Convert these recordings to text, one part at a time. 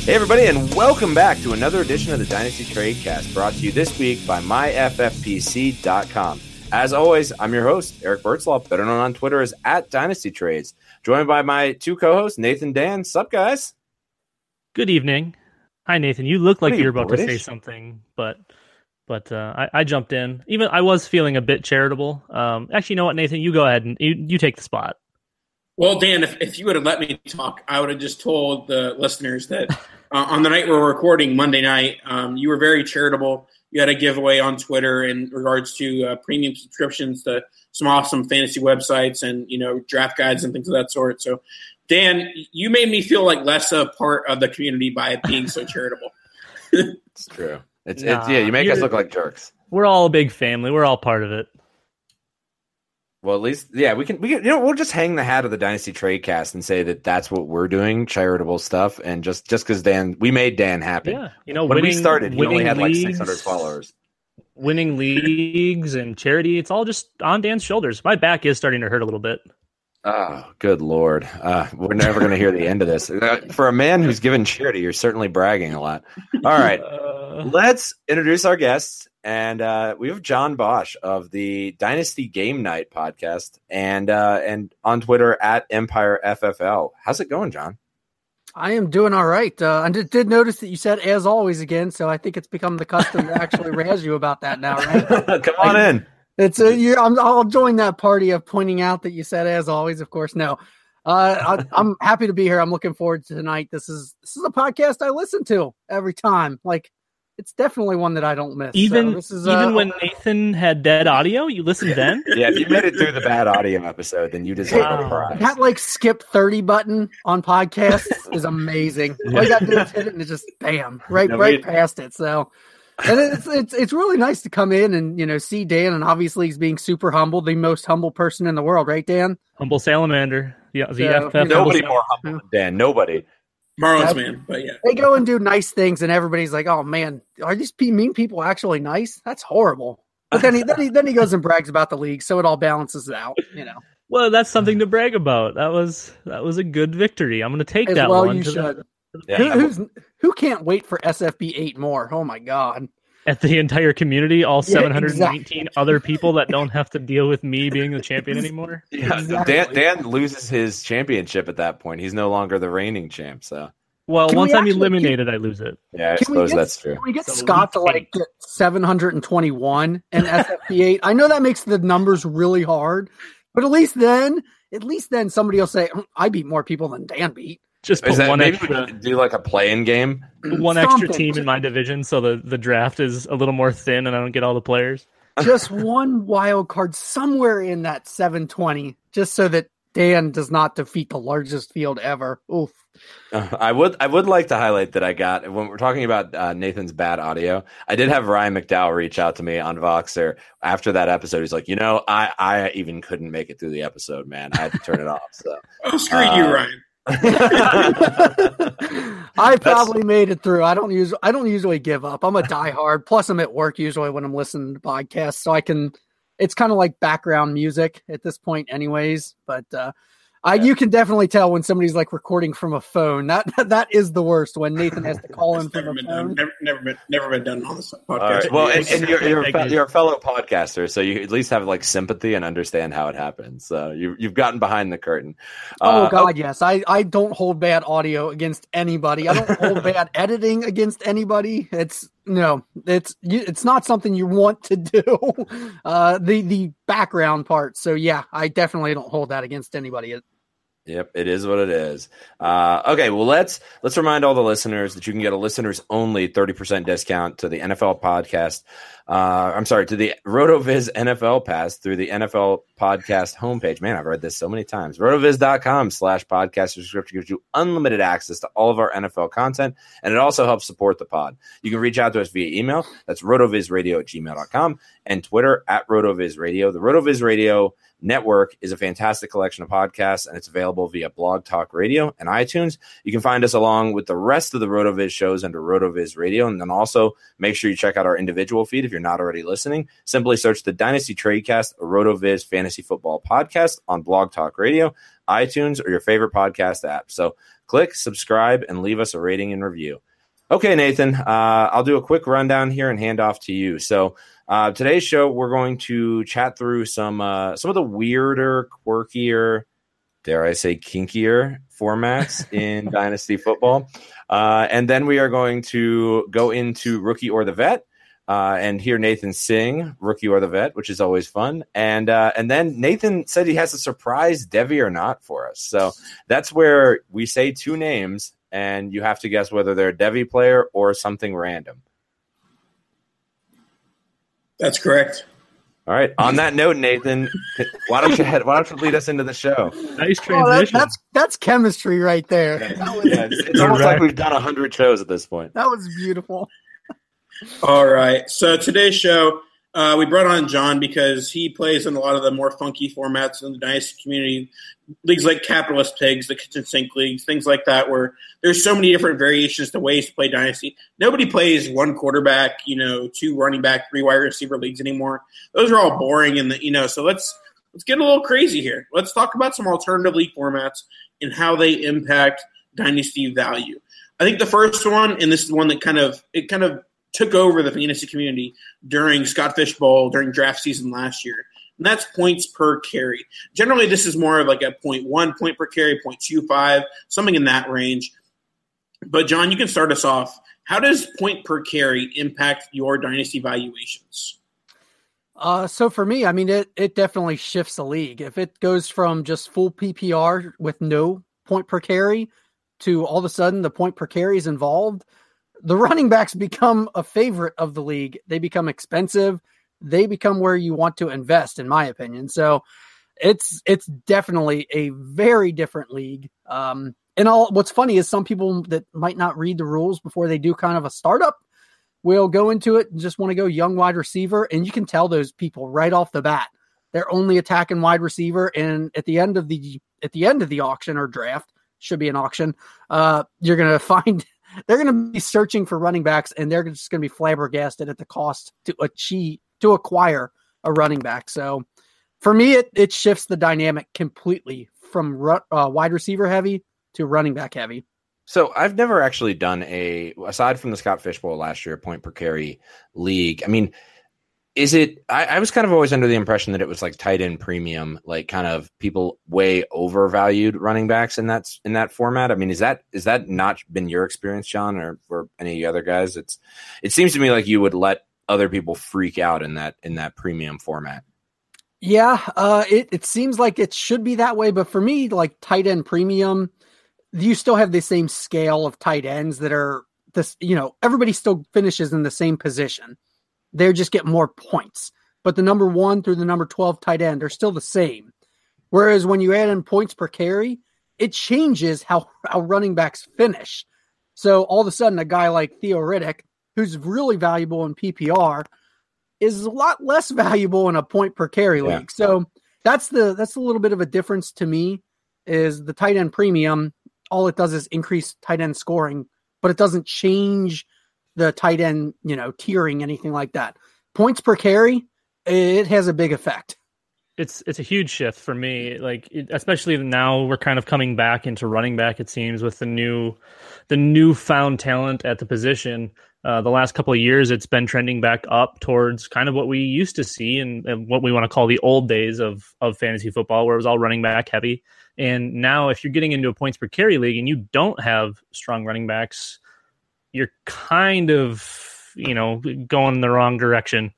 Hey everybody, and welcome back to another edition of the Dynasty Tradecast, brought to you this week by myffpc.com. As always, I'm your host, Eric Bertzlaff, better known on Twitter as @DynastyTrades, joined by my two co-hosts, Nathan, Dan. Sup, guys? Good evening. Hi, Nathan. You look like you're about to say something, but I jumped in. Even I was feeling a bit charitable. Actually, you know what, Nathan? You go ahead and you take the spot. Well, Dan, if you would have let me talk, I would have just told the listeners that on the night we're recording, Monday night, you were very charitable. You had a giveaway on Twitter in regards to premium subscriptions to some awesome fantasy websites and, draft guides and things of that sort. So, Dan, you made me feel like less a part of the community by being so charitable. It's true. You make us look like jerks. We're all a big family. We're all part of it. Well, at least, we can, we'll just hang the hat of the Dynasty Tradecast and say that that's what we're doing, charitable stuff. And just because we made Dan happy. Yeah. When we started, he only had like 600 followers. Winning leagues and charity, it's all just on Dan's shoulders. My back is starting to hurt a little bit. Oh, good Lord. We're never going to hear the end of this. For a man who's given charity, you're certainly bragging a lot. All right. Let's introduce our guests. And we have John Bosch of the Dynasty Game Night podcast and on Twitter @EmpireFFL. How's it going, John? I am doing all right. I did notice that you said "as always" again, so I think it's become the custom to actually razz you about that now, right? Come on in. It's I'll join that party of pointing out that you said "as always." Of course, no. I'm happy to be here. I'm looking forward to tonight. This is a podcast I listen to every time. Like, it's definitely one that I don't miss. Even when Nathan had dead audio, you listened then? Yeah, if you made it through the bad audio episode, then you deserve a prize. That skip 30 button on podcasts is amazing. All you got to do is hit it and it's just bam, right past it. So, and it's really nice to come in and see Dan, and obviously he's being super humble, the most humble person in the world, right, Dan? Humble salamander. Yeah, nobody more humble than Dan. Nobody. Marlins man, but yeah. They go and do nice things, and everybody's like, "Oh man, are these mean people actually nice? That's horrible." But then he goes and brags about the league, so it all balances it out, Well, that's something to brag about. That was a good victory. I'm going to take that one. You should. Who can't wait for SFB 8 more? Oh my god! At the entire community, all 719 other people that don't have to deal with me being the champion anymore. Yeah, exactly. Dan loses his championship at that point. He's no longer the reigning champ. So, once I'm eliminated, I lose it. Yeah, I suppose that's true. Can we get Scott to get 721 and SFP 8? I know that makes the numbers really hard, but at least then somebody will say, "I beat more people than Dan beat." Just put one extra, do like a play-in game. One extra team in my division, so the draft is a little more thin, and I don't get all the players. Just one wild card somewhere in that 720, just so that Dan does not defeat the largest field ever. Oof. I would like to highlight that I got, when we're talking about Nathan's bad audio, I did have Ryan McDowell reach out to me on Voxer after that episode. He's like, I even couldn't make it through the episode, man. I had to turn it off. So, screw you, Ryan. I probably made it through. I don't usually give up. I'm a diehard. Plus, I'm at work usually when I'm listening to podcasts, so I can. It's kind of like background music at this point, anyways. But you can definitely tell when somebody's recording from a phone. That is the worst, when Nathan has to call in from a phone. Never been done on this podcast. Right. Well, and you're a fellow podcaster, so you at least have sympathy and understand how it happens. So you've gotten behind the curtain. Yes. I don't hold bad audio against anybody. I don't hold bad editing against anybody. It's not something you want to do. The background part. So yeah, I definitely don't hold that against anybody. Yep, it is what it is. Okay, well, let's remind all the listeners that you can get a listeners only 30% discount to the NFL podcast. To the RotoViz NFL Pass through the NFL Podcast homepage. Man, I've read this so many times. RotoViz.com/podcast subscription gives you unlimited access to all of our NFL content, and it also helps support the pod. You can reach out to us via email. That's rotovizradio@gmail.com, and Twitter @RotoVizRadio. The RotoViz Radio Network is a fantastic collection of podcasts, and it's available via Blog Talk Radio and iTunes. You can find us along with the rest of the RotoViz shows under RotoViz Radio, and then also make sure you check out our individual feed if you're not already listening. Simply search the Dynasty Tradecast, a RotoViz fantasy football podcast on Blog Talk Radio. iTunes or your favorite podcast app. So click, subscribe, and leave us a rating and review. Okay, Nathan, I'll do a quick rundown here and hand off to you. So today's show, we're going to chat through some of the weirder, quirkier, dare I say kinkier formats in Dynasty football. And then we are going to go into Rookie or the Vet and hear Nathan sing Rookie or the Vet, which is always fun. And then Nathan said he has a surprise Devy or not for us. So that's where we say two names, and you have to guess whether they're a Devy player or something random. That's correct. All right. On that note, Nathan, why don't you lead us into the show? Nice transition. That's chemistry right there. It's almost like we've done 100 shows at this point. That was beautiful. All right. So today's show, we brought on John because he plays in a lot of the more funky formats in the Dynasty community, leagues like Capitalist Pigs, the Kitchen Sink leagues, things like that, where there's so many different variations to ways to play Dynasty. Nobody plays one quarterback, two running back, 3 wide receiver leagues anymore. Those are all boring, so let's get a little crazy here. Let's talk about some alternative league formats and how they impact Dynasty value. I think the first one, and this is the one that kind of took over the fantasy community during Scott Fish Bowl, during draft season last year, and that's points per carry. Generally, this is more of like a 0.1 point per carry, 0.25, something in that range. But, John, you can start us off. How does point per carry impact your Dynasty valuations? So for me, I mean, it definitely shifts the league. If it goes from just full PPR with no point per carry to all of a sudden the point per carry is involved, the running backs become a favorite of the league. They become expensive. They become where you want to invest, in my opinion. So it's definitely a very different league. What's funny is some people that might not read the rules before they do kind of a startup will go into it and just want to go young wide receiver. And you can tell those people right off the bat, they're only attacking wide receiver. And at the end of the auction or draft, should be an auction, you're going to find they're going to be searching for running backs, and they're just going to be flabbergasted at the cost to acquire a running back. So for me, it shifts the dynamic completely from wide receiver heavy to running back heavy. So I've never actually done aside from the Scott Fish Bowl last year, point per carry league. I mean, is it, I was kind of always under the impression that it was like tight end premium, like kind of people way overvalued running backs in that format. I mean, is that not been your experience, John, or any of the other guys? It seems to me like you would let other people freak out in that premium format. Yeah. It seems like it should be that way, but for me, like tight end premium, you still have the same scale of tight ends that are this, everybody still finishes in the same position. They just get more points, but the number 1 through the number 12 tight end are still the same. Whereas when you add in points per carry, it changes how running backs finish. So all of a sudden, a guy like Theo Riddick, who's really valuable in PPR, is a lot less valuable in a point per carry league. So that's a little bit of a difference to me. Is the tight end premium, all it does is increase tight end scoring, but it doesn't change the tight end, tiering, anything like that. Points per carry, it has a big effect. It's a huge shift for me. Especially now we're kind of coming back into running back, it seems, with the newfound talent at the position. The last couple of years, it's been trending back up towards kind of what we used to see and what we want to call the old days of fantasy football, where it was all running back heavy. And now if you're getting into a points per carry league and you don't have strong running backs, you're kind of, going in the wrong direction.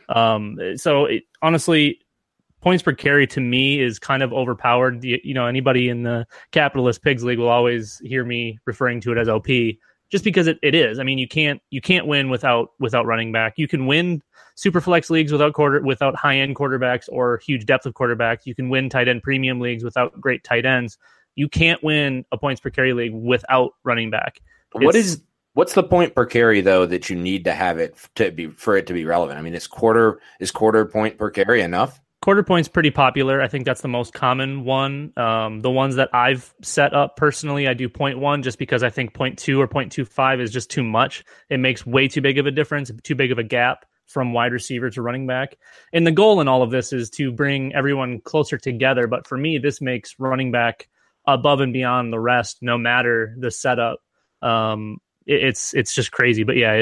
Honestly, points per carry to me is kind of overpowered. Anybody in the Capitalist Pigs League will always hear me referring to it as OP, just because it is. I mean, you can't win without running back. You can win super flex leagues without high end quarterbacks or huge depth of quarterbacks. You can win tight end premium leagues without great tight ends. You can't win a points per carry league without running back. What's the point per carry though that you need to have it for it to be relevant? I mean, is quarter point per carry enough? Quarter point's pretty popular. I think that's the most common one. The ones that I've set up personally, I do 0.1 just because I think 0.2 or 0.25 is just too much. It makes way too big of a difference, too big of a gap. from wide receiver to running back. And the goal in all of this is to bring everyone closer together. But for me, this makes running back above and beyond the rest, no matter the setup. It's just crazy. But yeah,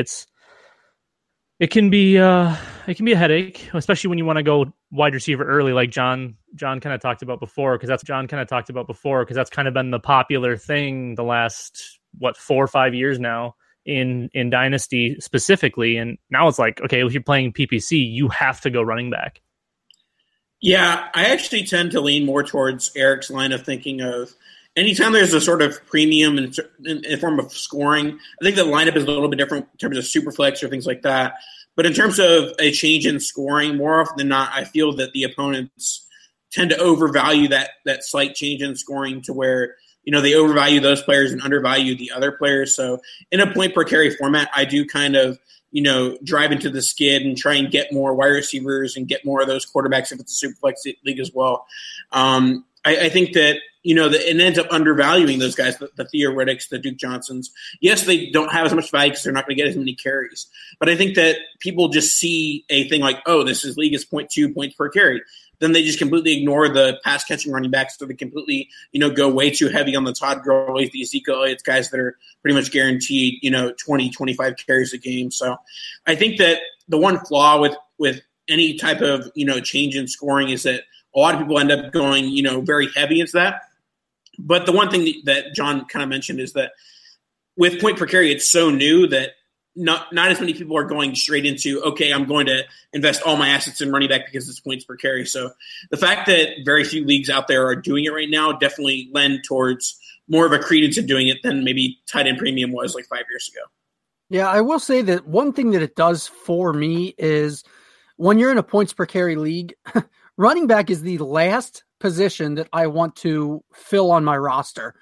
it can be a headache, especially when you want to go wide receiver early, like John kind of talked about before, because that's kind of been the popular thing the last 4 or 5 years now in Dynasty specifically. And now it's like, okay, if you're playing PPC, you have to go running back. Yeah, I actually tend to lean more towards Eric's line of thinking of anytime there's a sort of premium in form of scoring. I think the lineup is a little bit different in terms of super flex or things like that. But in terms of a change in scoring, more often than not, I feel that the opponents tend to overvalue that slight change in scoring to where, they overvalue those players and undervalue the other players. So in a point per carry format, I do kind of, drive into the skid and try and get more wide receivers and get more of those quarterbacks if it's a super flex league as well. I think that, it ends up undervaluing those guys, the Theo Riddicks, the Duke Johnsons. Yes, they don't have as much value because they're not going to get as many carries. But I think that people just see a thing like, oh, this league is 0.2 points per carry. Then they just completely ignore the pass-catching running backs, so they completely, go way too heavy on the Todd Gurley, the Ezekiel Elliott's, guys that are pretty much guaranteed, 20, 25 carries a game. So I think that the one flaw with any type of, change in scoring is that a lot of people end up going, very heavy into that. But the one thing that John kind of mentioned is that with point per carry, it's so new that not as many people are going straight into, okay, I'm going to invest all my assets in running back because it's points per carry. So the fact that very few leagues out there are doing it right now definitely lend towards more of a credence in doing it than maybe tight end premium was like 5 years ago. Yeah, I will say that one thing that it does for me is when you're in a points per carry league, running back is the last position that I want to fill on my roster.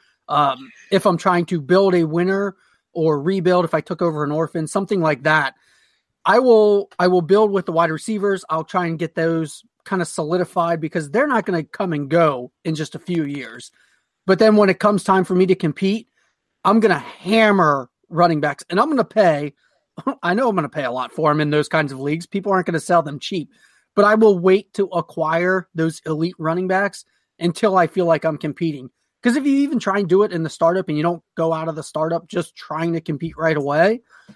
If I'm trying to build a winner or rebuild, if I took over an orphan, something like that, I will build with the wide receivers. I'll try and get those kind of solidified because they're not going to come and go in just a few years. But then when it comes time for me to compete, I'm going to hammer running backs and I'm going to pay. I know I'm going to pay a lot for them in those kinds of leagues. People aren't going to sell them cheap. But I will wait to acquire those elite running backs until I feel like I'm competing. Because if you even try and do it in the startup and you don't go out of the startup just trying to compete right away,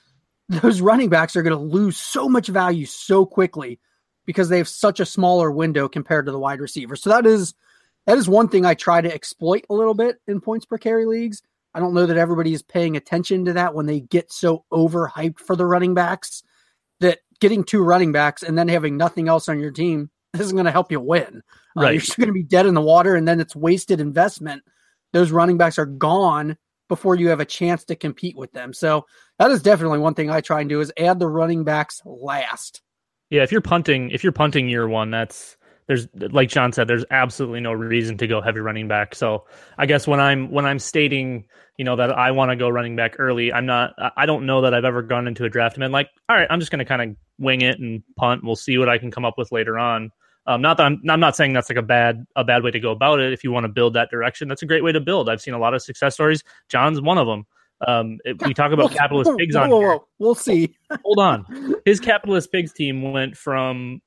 those running backs are going to lose so much value so quickly because they have such a smaller window compared to the wide receiver. So that is one thing I try to exploit a little bit in points per carry leagues. I don't know that everybody is paying attention to that when they get so overhyped for the running backs that getting 2 running backs and then having nothing else on your team isn't going to help you win. Right. You're just going to be dead in the water, and then it's wasted investment. Those running backs are gone before you have a chance to compete with them. So that is definitely one thing I try and do is add the running backs last. Yeah, if you're punting year one, there's like John said, there's absolutely no reason to go heavy running back. So I guess when I'm stating, that I want to go running back early, I don't know that I've ever gone into a draft and been like, all right, I'm just going to kind of wing it and punt. We'll see what I can come up with later on. Not that I'm not saying that's like a bad way to go about it. If you want to build that direction, that's a great way to build. I've seen a lot of success stories. John's one of them. We talk about capitalist pigs on here. We'll see. Hold on. His capitalist pigs team went from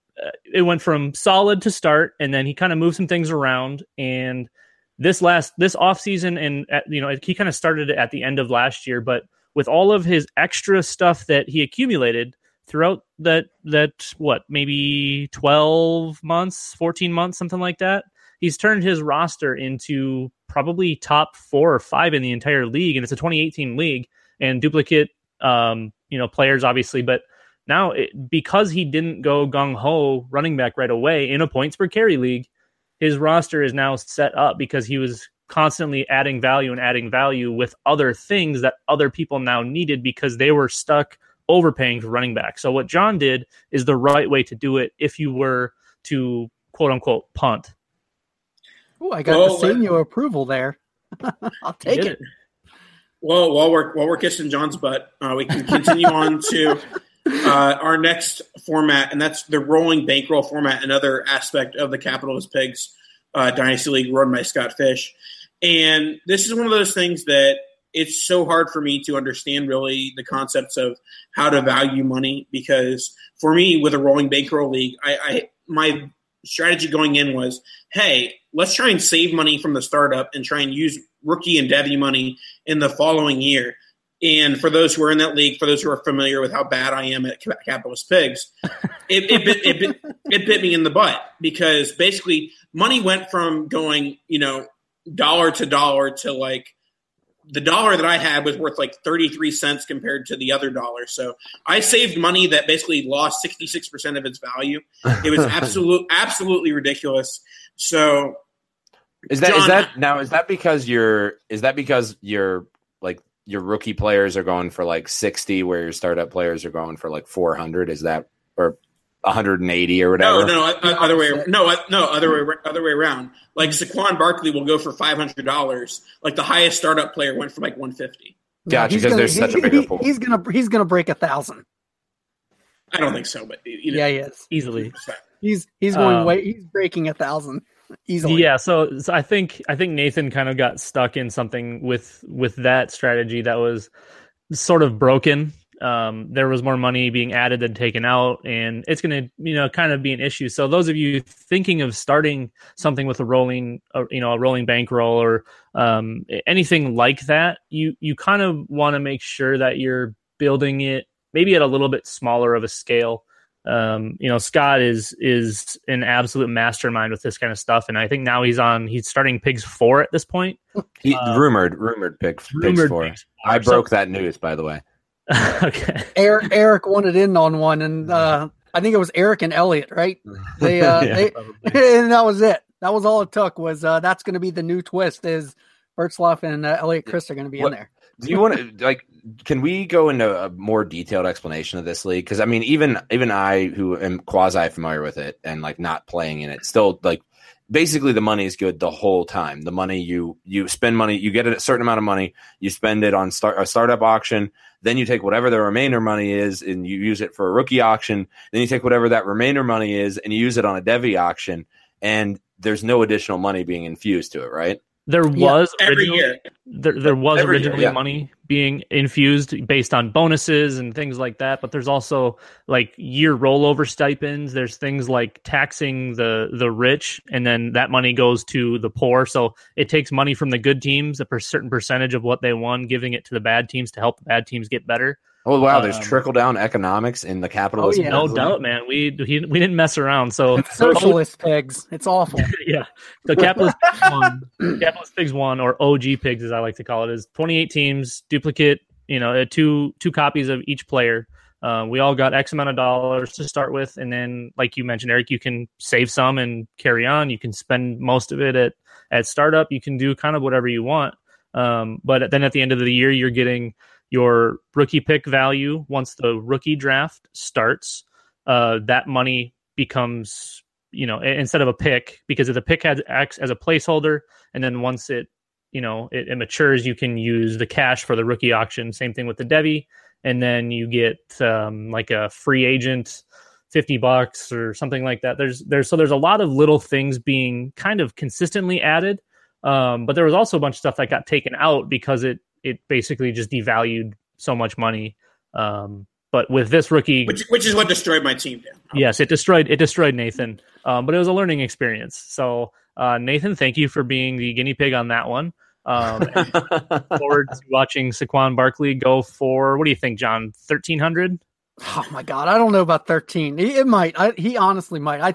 solid to start, and then he kind of moved some things around. And this off season, and he kind of started it at the end of last year, but with all of his extra stuff that he accumulated throughout that maybe 12 months, 14 months, something like that, he's turned his roster into probably top 4 or 5 in the entire league. And it's a 2018 league and duplicate, players obviously, but now because he didn't go gung-ho running back right away in a points per carry league, his roster is now set up because he was constantly adding value with other things that other people now needed because they were stuck overpaying for running back. So what John did is the right way to do it if you were to quote unquote punt. Oh, I got the senior approval there. I'll take it. Well, while we're kissing John's butt, we can continue on to our next format, and that's the rolling bankroll format, another aspect of the Capitalist Pigs Dynasty League run by Scott Fish. And this is one of those things that it's so hard for me to understand really the concepts of how to value money, because for me with a rolling bankroll league, my strategy going in was, hey, let's try and save money from the startup and try and use rookie and Devy money in the following year. And for those who are in that league, for those who are familiar with how bad I am at Capitalist Pigs, it bit me in the butt, because basically money went from going, dollar to dollar to like the dollar that I had was worth like 33 cents compared to the other dollar. So I saved money that basically lost 66% of its value. It was absolutely ridiculous. So is that because you're like your rookie players are going for like 60 where your startup players are going for like 400? Is that, or 180 or whatever? Other way around. Like Saquon Barkley will go for $500. Like the highest startup player went for like 150. Gotcha, because there's such a bigger pool. He's gonna break 1,000. I don't think so, but yeah, he is easily. He's going he's breaking 1,000 easily. Yeah, so I think Nathan kind of got stuck in something with that strategy that was sort of broken. There was more money being added than taken out, and it's going to, kind of be an issue. So those of you thinking of starting something with a rolling bankroll or anything like that, you kind of want to make sure that you're building it maybe at a little bit smaller of a scale. Scott is an absolute mastermind with this kind of stuff, and I think now he's starting Pigs 4 at this point. Rumored Pigs 4. I broke that news, by the way. Okay. Eric wanted in on one, and I think it was Eric and Elliot, right? They and that was it. That was all it took. Was that's going to be the new twist? Is Bertzloff and Elliot Chris are going to be in there? Do you want to Can we go into a more detailed explanation of this league? Because I mean, even I, who am quasi familiar with it and like not playing in it, still like basically the money is good the whole time. The money you spend money, you get a certain amount of money, you spend it on a startup auction. Then you take whatever the remainder money is and you use it for a rookie auction. Then you take whatever that remainder money is and you use it on a Devy auction. And there's no additional money being infused to it, right? There was originally money being infused based on bonuses and things like that, but there's also like year rollover stipends. There's things like taxing the rich, and then that money goes to the poor. So it takes money from the good teams, a certain percentage of what they won, giving it to the bad teams to help the bad teams get better. Oh wow! There's trickle down economics in the capitalist. No doubt, man. We didn't mess around. So socialist pigs, it's awful. Yeah, the capitalist pigs one, or OG pigs as I like to call it, is 28 teams, duplicate. Two copies of each player. We all got X amount of dollars to start with, and then, like you mentioned, Eric, you can save some and carry on. You can spend most of it at startup. You can do kind of whatever you want. But then at the end of the year, you're getting your rookie pick value. Once the rookie draft starts, that money becomes, instead of a pick, because if the pick acts as a placeholder, and then once it matures, you can use the cash for the rookie auction. Same thing with the Devy. And then you get like a free agent, $50 or something like that. There's a lot of little things being kind of consistently added. But there was also a bunch of stuff that got taken out because it basically just devalued so much money. But with this rookie, which is what destroyed my team. Yes, it destroyed Nathan. But it was a learning experience. So Nathan, thank you for being the guinea pig on that one. And forward to watching Saquon Barkley go for, what do you think, John? 1,300? Oh my God, I don't know about 13. It might. He honestly might.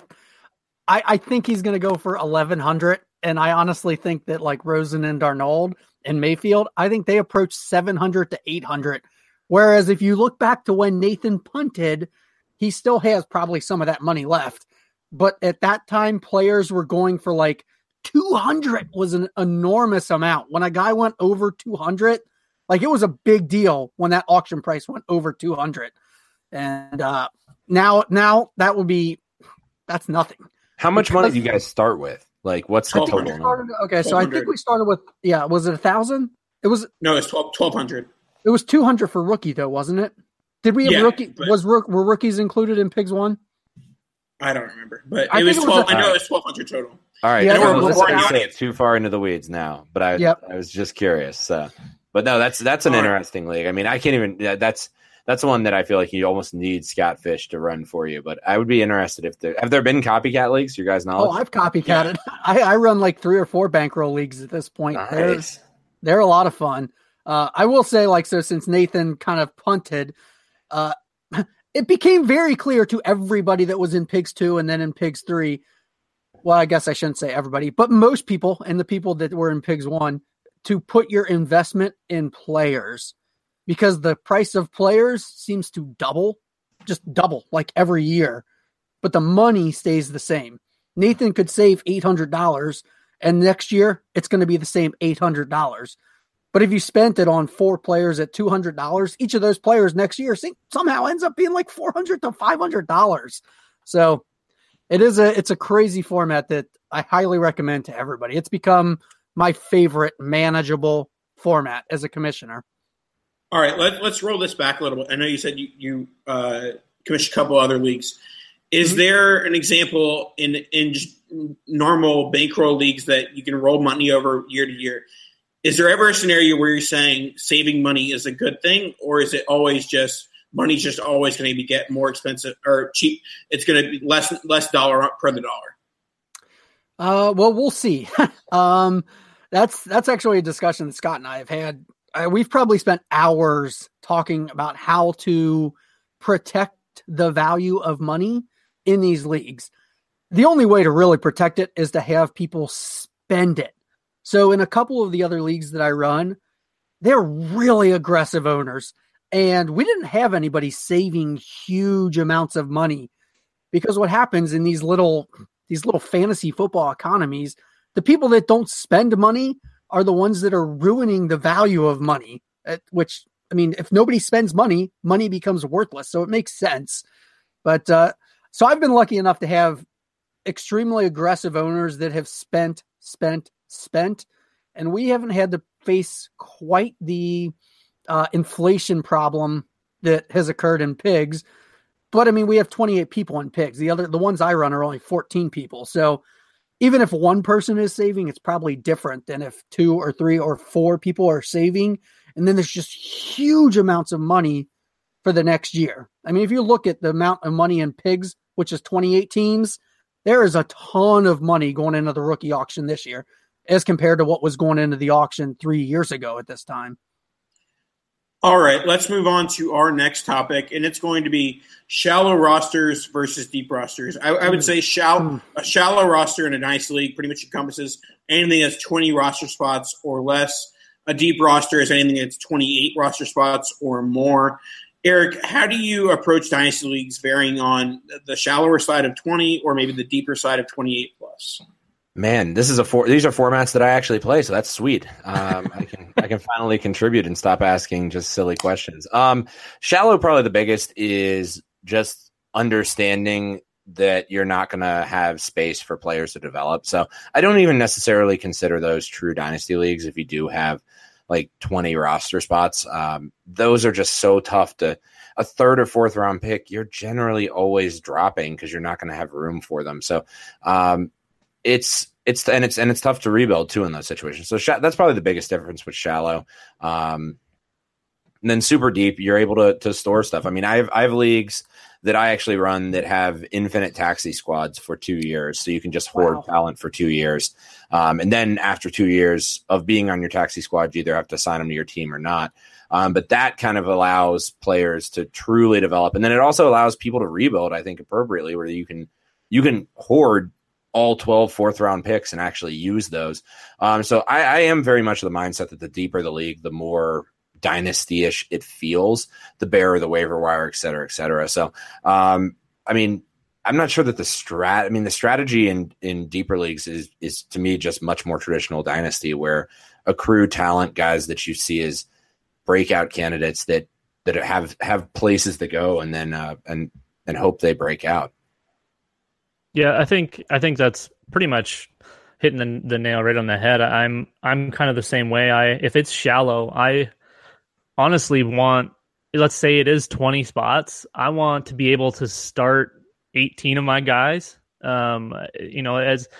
I think he's going to go for 1,100. And I honestly think that like Rosen and Darnold and Mayfield, I think they approach 700 to 800. Whereas if you look back to when Nathan punted, he still has probably some of that money left. But at that time, players were going for like 200 was an enormous amount. When a guy went over 200, like it was a big deal when that auction price went over 200. And now that would be, that's nothing. How much money do you guys start with? Like, what's the total? So I think we started with, was it 1,000? It was no, it's 1,200. It was 200 for rookie though, wasn't it? Did we have rookie? Were rookies included in Pigs 1? I don't remember, but it was 12. I know it was 1,200 total. All right, Yeah, we're say it's too far into the weeds now, but I was just curious. So But no, that's an interesting league. I mean, I can't even. That's one that I feel like you almost need Scott Fish to run for you. But I would be interested if have there been copycat leagues? You guys know? Oh, I've copycatted. I run like 3 or 4 bankroll leagues at this point. Nice. They're a lot of fun. I will say, since Nathan kind of punted, it became very clear to everybody that was in Pigs 2 and then in Pigs 3. Well, I guess I shouldn't say everybody, but most people and the people that were in Pigs 1 to put your investment in players, because the price of players seems to just double like every year, but the money stays the same. Nathan could save $800 and next year it's going to be the same $800. But if you spent it on 4 players at $200, each of those players next year somehow ends up being like $400 to $500. So it's a crazy format that I highly recommend to everybody. It's become my favorite manageable format as a commissioner. All right, let's roll this back a little bit. I know you said you commissioned a couple other leagues. Is there an example in just normal bankroll leagues that you can roll money over year to year? Is there ever a scenario where you're saying saving money is a good thing, or is it always just money's just always going to get more expensive or cheap? It's going to be less dollar per the dollar. Well, we'll see. That's actually a discussion that Scott and I have had. We've probably spent hours talking about how to protect the value of money in these leagues. The only way to really protect it is to have people spend it. So in a couple of the other leagues that I run, they're really aggressive owners. And we didn't have anybody saving huge amounts of money, because what happens in these little fantasy football economies, the people that don't spend money are the ones that are ruining the value of money, which, I mean, if nobody spends money, money becomes worthless. So it makes sense. But so I've been lucky enough to have extremely aggressive owners that have spent, and we haven't had to face quite the inflation problem that has occurred in Pigs. But I mean, we have 28 people in Pigs. The ones I run are only 14 people. So even if one person is saving, it's probably different than if 2 or 3 or 4 people are saving. And then there's just huge amounts of money for the next year. I mean, if you look at the amount of money in Pigs, which is 28 teams, there is a ton of money going into the rookie auction this year as compared to what was going into the auction 3 years ago at this time. All right, let's move on to our next topic, and it's going to be shallow rosters versus deep rosters. I would say a shallow roster in a nice league pretty much encompasses anything that's 20 roster spots or less. A deep roster is anything that's 28 roster spots or more. Eric, how do you approach dynasty leagues varying on the shallower side of 20 or maybe the deeper side of 28 plus? Man, these are formats that I actually play, so that's sweet. I can finally contribute and stop asking just silly questions. Shallow, probably the biggest, is just understanding that you're not going to have space for players to develop. So I don't even necessarily consider those true dynasty leagues. If you do have like 20 roster spots, those are just so tough to. A third or fourth round pick, you're generally always dropping because you're not going to have room for them. So it's tough to rebuild too in those situations. So that's probably the biggest difference with shallow. And then super deep, you're able to store stuff. I mean, I have leagues that I actually run that have infinite taxi squads for 2 years. So you can just hoard talent for 2 years. And then after 2 years of being on your taxi squad, you either have to sign them to your team or not. But that kind of allows players to truly develop. And then it also allows people to rebuild, I think, appropriately, where you can hoard all 12 fourth-round picks and actually use those. So I am very much of the mindset that the deeper the league, the more dynasty-ish it feels, the barer the waiver wire, et cetera, et cetera. So, I mean, I'm not sure that the strategy in deeper leagues is to me just much more traditional dynasty, where accrue talent guys that you see as breakout candidates that have places to go and then and hope they break out. Yeah, I think that's pretty much hitting the nail right on the head. I'm kind of the same way. If it's shallow, I honestly want, let's say it is 20 spots, I want to be able to start 18 of my guys. As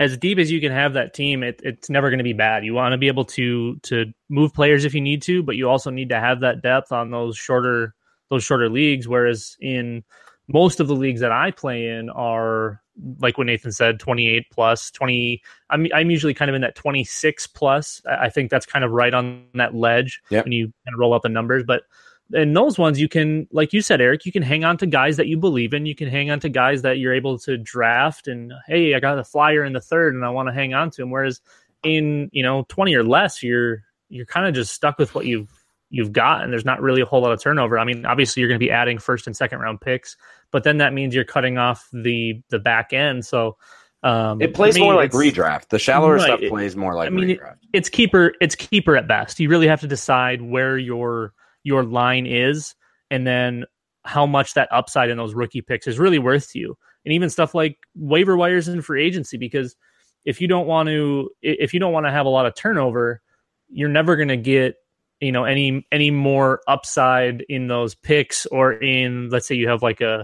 as deep as you can have that team, it's never going to be bad. You want to be able to move players if you need to, but you also need to have that depth on those shorter leagues. Whereas in most of the leagues that I play in are, like what Nathan said, 28 plus 20. I'm usually kind of in that 26 plus. I think that's kind of right on that ledge when you kind of roll out the numbers. But in those ones, you can, like you said, Eric, you can hang on to guys that you believe in. You can hang on to guys that you're able to draft. And hey, I got a flyer in the third, and I want to hang on to him. Whereas in 20 or less, you're kind of just stuck with what you've got, and there's not really a whole lot of turnover. I mean, obviously, you're going to be adding first and second round picks, but then that means you're cutting off the back end. So it plays more like redraft. The shallower stuff plays more like redraft. It's keeper at best. You really have to decide where your line is, and then how much that upside in those rookie picks is really worth to you. And even stuff like waiver wires and free agency, because if you don't want to have a lot of turnover, you're never going to get, any more upside in those picks, or in, let's say you have like a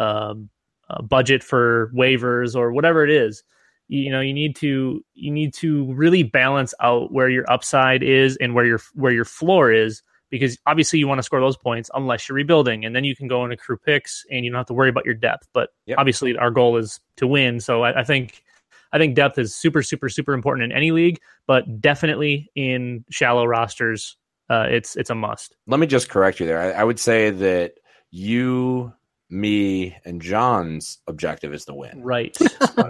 budget for waivers or whatever it is. You need to really balance out where your upside is and where your floor is, because obviously you want to score those points unless you're rebuilding, and then you can go and accrue picks and you don't have to worry about your depth. But obviously our goal is to win. So I think depth is super, super, super important in any league, but definitely in shallow rosters, it's a must. Let me just correct you there. I would say that you, me, and John's objective is to win. Right.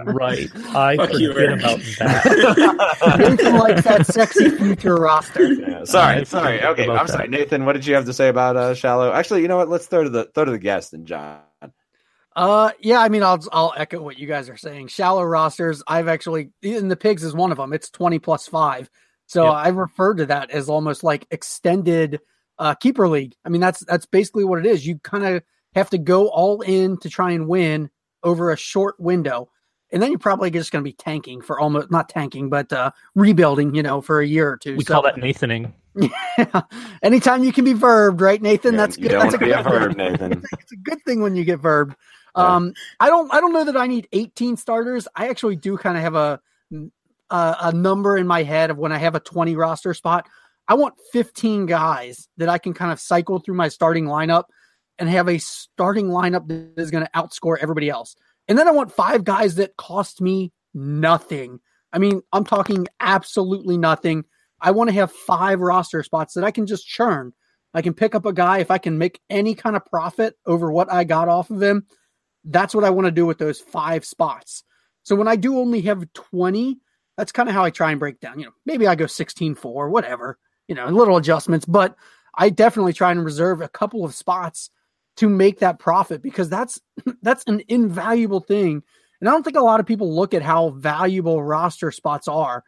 I forget about that. Nathan likes that sexy future roster. Yeah, sorry. Okay, I'm sorry. Nathan, what did you have to say about shallow? Actually, you know what? Let's throw to the guest and John. Yeah, I mean, I'll echo what you guys are saying. Shallow rosters, I've actually, in the Pigs is one of them. It's 20 plus 5. So I refer to that as almost like extended keeper league. I mean, that's basically what it is. You kind of have to go all in to try and win over a short window. And then you're probably just going to be tanking for almost, not tanking, but rebuilding, for a year or two. We call that Nathaning. Yeah. Anytime you can be verbed, right, Nathan? Yeah, that's good. You don't that's want to be a verb, Nathan. It's a good thing when you get verbed. I don't know that I need 18 starters. I actually do kind of have a number in my head of when I have a 20 roster spot. I want 15 guys that I can kind of cycle through my starting lineup and have a starting lineup that is going to outscore everybody else. And then I want 5 guys that cost me nothing. I mean, I'm talking absolutely nothing. I want to have 5 roster spots that I can just churn. I can pick up a guy. If I can make any kind of profit over what I got off of him, that's what I want to do with those 5 spots. So when I do only have 20, that's kind of how I try and break down. Maybe I go 16-4, whatever, little adjustments, but I definitely try and reserve a couple of spots to make that profit, because that's an invaluable thing. And I don't think a lot of people look at how valuable roster spots are.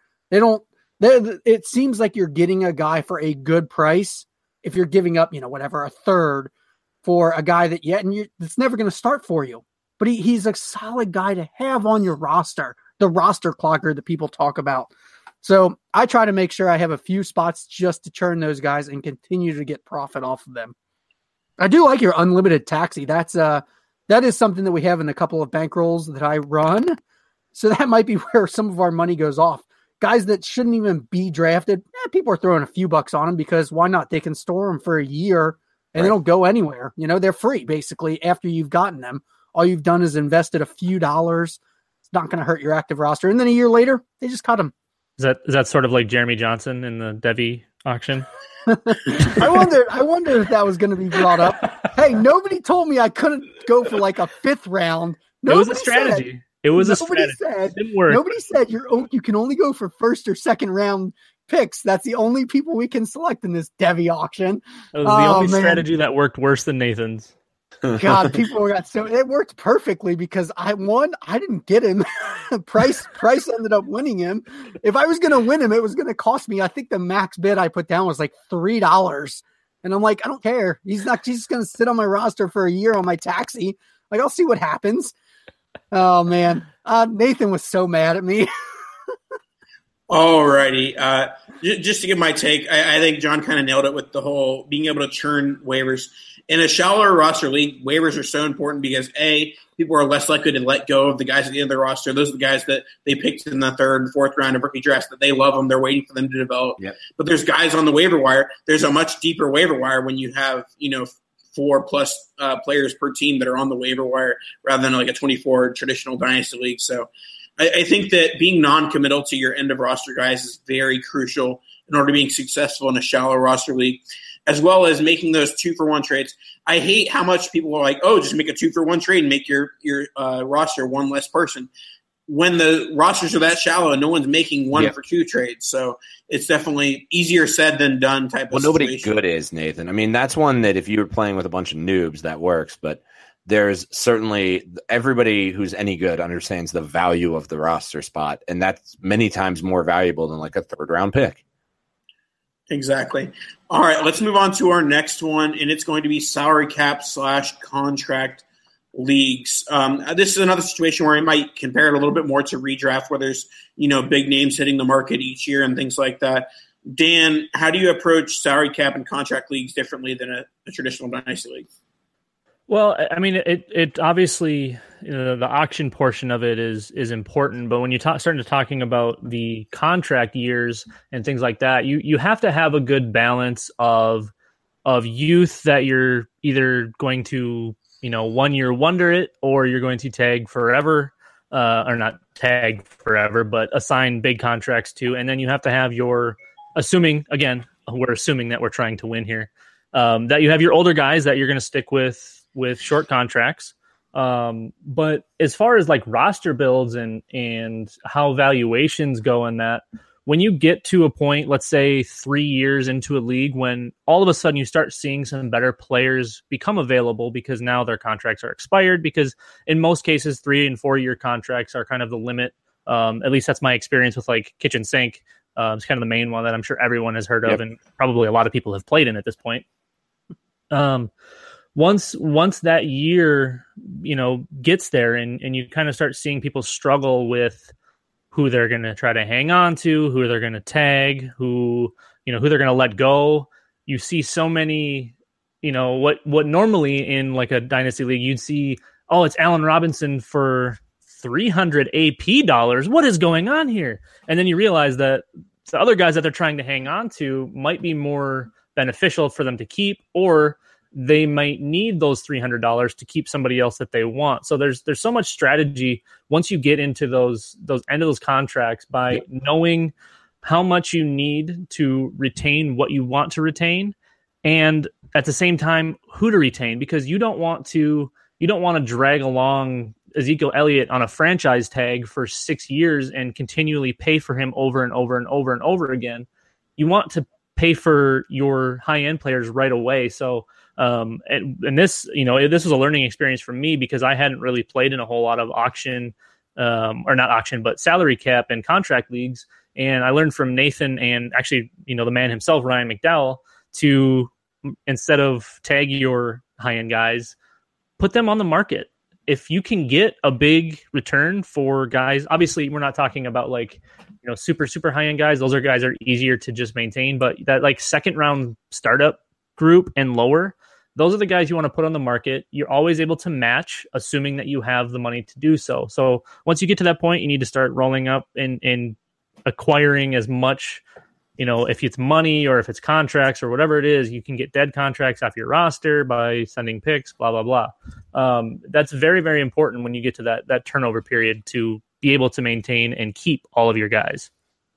It seems like you're getting a guy for a good price if you're giving up, a third for a guy that it's never going to start for you. But he's a solid guy to have on your roster, the roster clogger that people talk about. So I try to make sure I have a few spots just to churn those guys and continue to get profit off of them. I do like your unlimited taxi. That is something that we have in a couple of bankrolls that I run. So that might be where some of our money goes off. Guys that shouldn't even be drafted, people are throwing a few bucks on them because why not? They can store them for a year and they don't go anywhere. They're free basically after you've gotten them. All you've done is invested a few dollars. It's not going to hurt your active roster. And then a year later, they just cut them. Is that sort of like Jeremy Johnson in the Devi auction? I wondered if that was going to be brought up. Hey, nobody told me I couldn't go for like a 5th round. It was a strategy. It didn't work. Nobody said you can only go for 1st or 2nd round picks. That's the only people we can select in this Devi auction. It was the only strategy that worked worse than Nathan's. God, people got it worked perfectly because I didn't get him. Price ended up winning him. If I was going to win him, it was going to cost me. I think the max bid I put down was like $3, and I'm like, I don't care. He's just going to sit on my roster for a year on my taxi. Like, I'll see what happens. Oh man, Nathan was so mad at me. Alrighty. Just to give my take, I think John kind of nailed it with the whole being able to churn waivers. In a shallower roster league, waivers are so important because, A, people are less likely to let go of the guys at the end of their roster. Those are the guys that they picked in the third and fourth round of rookie drafts that they love them. They're waiting for them to develop. Yep. But there's guys on the waiver wire. There's a much deeper waiver wire when you have, 4+ players per team that are on the waiver wire rather than like a 24 traditional dynasty league. So I think that being non-committal to your end of roster guys is very crucial in order to being successful in a shallow roster league, as well as making those 2-for-1 trades. I hate how much people are like, just make a 2-for-1 trade and make your roster one less person. When the rosters are that shallow and no one's making 1-for-2 trades. So it's definitely easier said than done type of nobody situation. good is, Nathan. I mean, that's one that if you were playing with a bunch of noobs, that works. But there's certainly everybody who's any good understands the value of the roster spot. And that's many times more valuable than like a third-round pick. Exactly. All right, let's move on to our next one, and it's going to be salary cap / contract leagues. This is another situation where I might compare it a little bit more to redraft, where there's big names hitting the market each year and things like that. Dan, how do you approach salary cap and contract leagues differently than a traditional dynasty league? Well, I mean, it obviously, the auction portion of it is important, but when you start talking about the contract years and things like that, you have to have a good balance of youth that you're either going to 1 year wonder it, or you're going to tag forever, or not tag forever, but assign big contracts to, and then you have to have we're assuming that we're trying to win here, that you have your older guys that you're going to stick with short contracts. But as far as like roster builds and how valuations go in that, when you get to a point, let's say 3 years into a league, when all of a sudden you start seeing some better players become available because now their contracts are expired, because in most cases 3 and 4 year contracts are kind of the limit. At least that's my experience with like Kitchen Sink. It's kind of the main one that I'm sure everyone has heard of, and probably a lot of people have played in at this point. Once that year, gets there and you kind of start seeing people struggle with who they're going to try to hang on to, who they're going to tag, who they're going to let go. You see so many, what normally in like a dynasty league, you'd see, it's Allen Robinson for $300 AP dollars. What is going on here? And then you realize that the other guys that they're trying to hang on to might be more beneficial for them to keep, or they might need those $300 to keep somebody else that they want. So there's so much strategy once you get into those end of those contracts by knowing how much you need to retain what you want to retain, and at the same time who to retain, because you don't want to drag along Ezekiel Elliott on a franchise tag for 6 years and continually pay for him over and over and over and over again. You want to pay for your high end players right away. So and this, this was a learning experience for me because I hadn't really played in a whole lot of auction, or not auction, but salary cap and contract leagues. And I learned from Nathan and actually, the man himself, Ryan McDowell, to, instead of tag your high-end guys, put them on the market. If you can get a big return for guys, obviously we're not talking about like, super, super high-end guys. Those are guys that are easier to just maintain, but that like second round startup group and lower, those are the guys you want to put on the market. You're always able to match, assuming that you have the money to do so. So once you get to that point, you need to start rolling up and acquiring as much, if it's money or if it's contracts or whatever it is, you can get dead contracts off your roster by sending picks, blah, blah, blah. That's very, very important when you get to that turnover period to be able to maintain and keep all of your guys.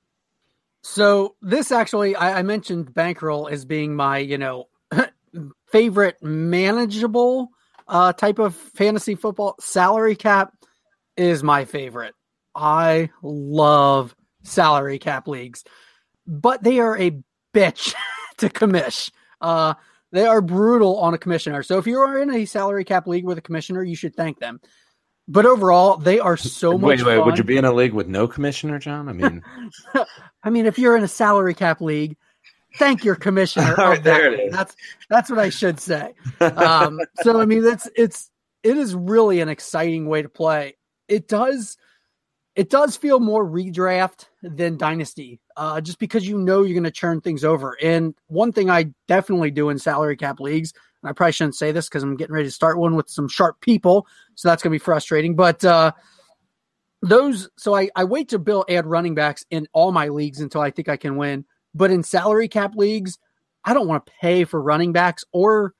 So this actually, I mentioned bankroll as being my, favorite manageable type of fantasy football. Salary cap is my favorite. I love salary cap leagues, but they are a bitch to commish. They are brutal on a commissioner. So if you are in a salary cap league with a commissioner, you should thank them. But overall, they are so much fun. Would you be in a league with no commissioner, John? I mean, if you're in a salary cap league, thank your commissioner. There it is. That's what I should say. So I mean, it is really an exciting way to play. It does it does feel more redraft than dynasty, just because you're going to churn things over. And one thing I definitely do in salary cap leagues, and I probably shouldn't say this because I'm getting ready to start one with some sharp people, so that's going to be frustrating. But so I wait to add running backs in all my leagues until I think I can win. But in salary cap leagues, I don't want to pay for running backs or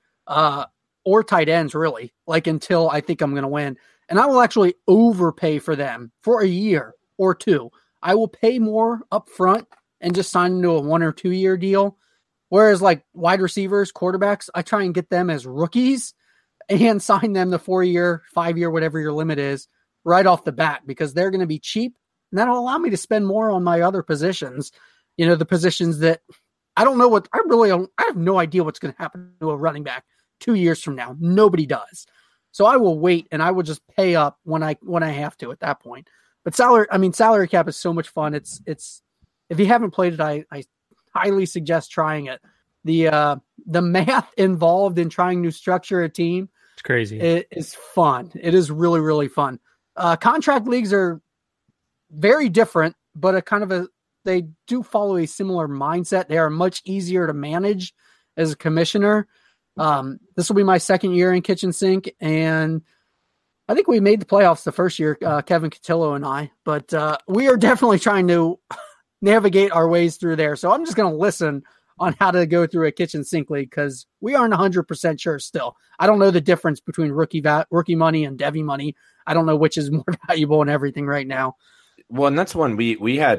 tight ends, really, like until I think I'm going to win. And I will actually overpay for them for a year or two. I will pay more up front and just sign into a 1 or 2 year deal. Whereas like wide receivers, quarterbacks, I try and get them as rookies and sign them the 4 year, 5 year, whatever your limit is right off the bat, because they're going to be cheap. And that'll allow me to spend more on my other positions. The positions that I don't know I have no idea what's going to happen to a running back 2 years from now. Nobody does. So I will wait and I will just pay up when I have to at that point. But salary cap is so much fun. It's if you haven't played it, I highly suggest trying it. The math involved in trying to structure a team, it's crazy. It is fun. It is really, really fun. Contract leagues are very different, but they do follow a similar mindset. They are much easier to manage as a commissioner. This will be my second year in Kitchen Sink, and I think we made the playoffs the first year, Kevin Cotillo and I, but we are definitely trying to navigate our ways through there. So I'm just going to listen on how to go through a Kitchen Sink league, because we aren't 100% sure still. I don't know the difference between rookie money and Devy money. I don't know which is more valuable and everything right now. Well, and that's one we had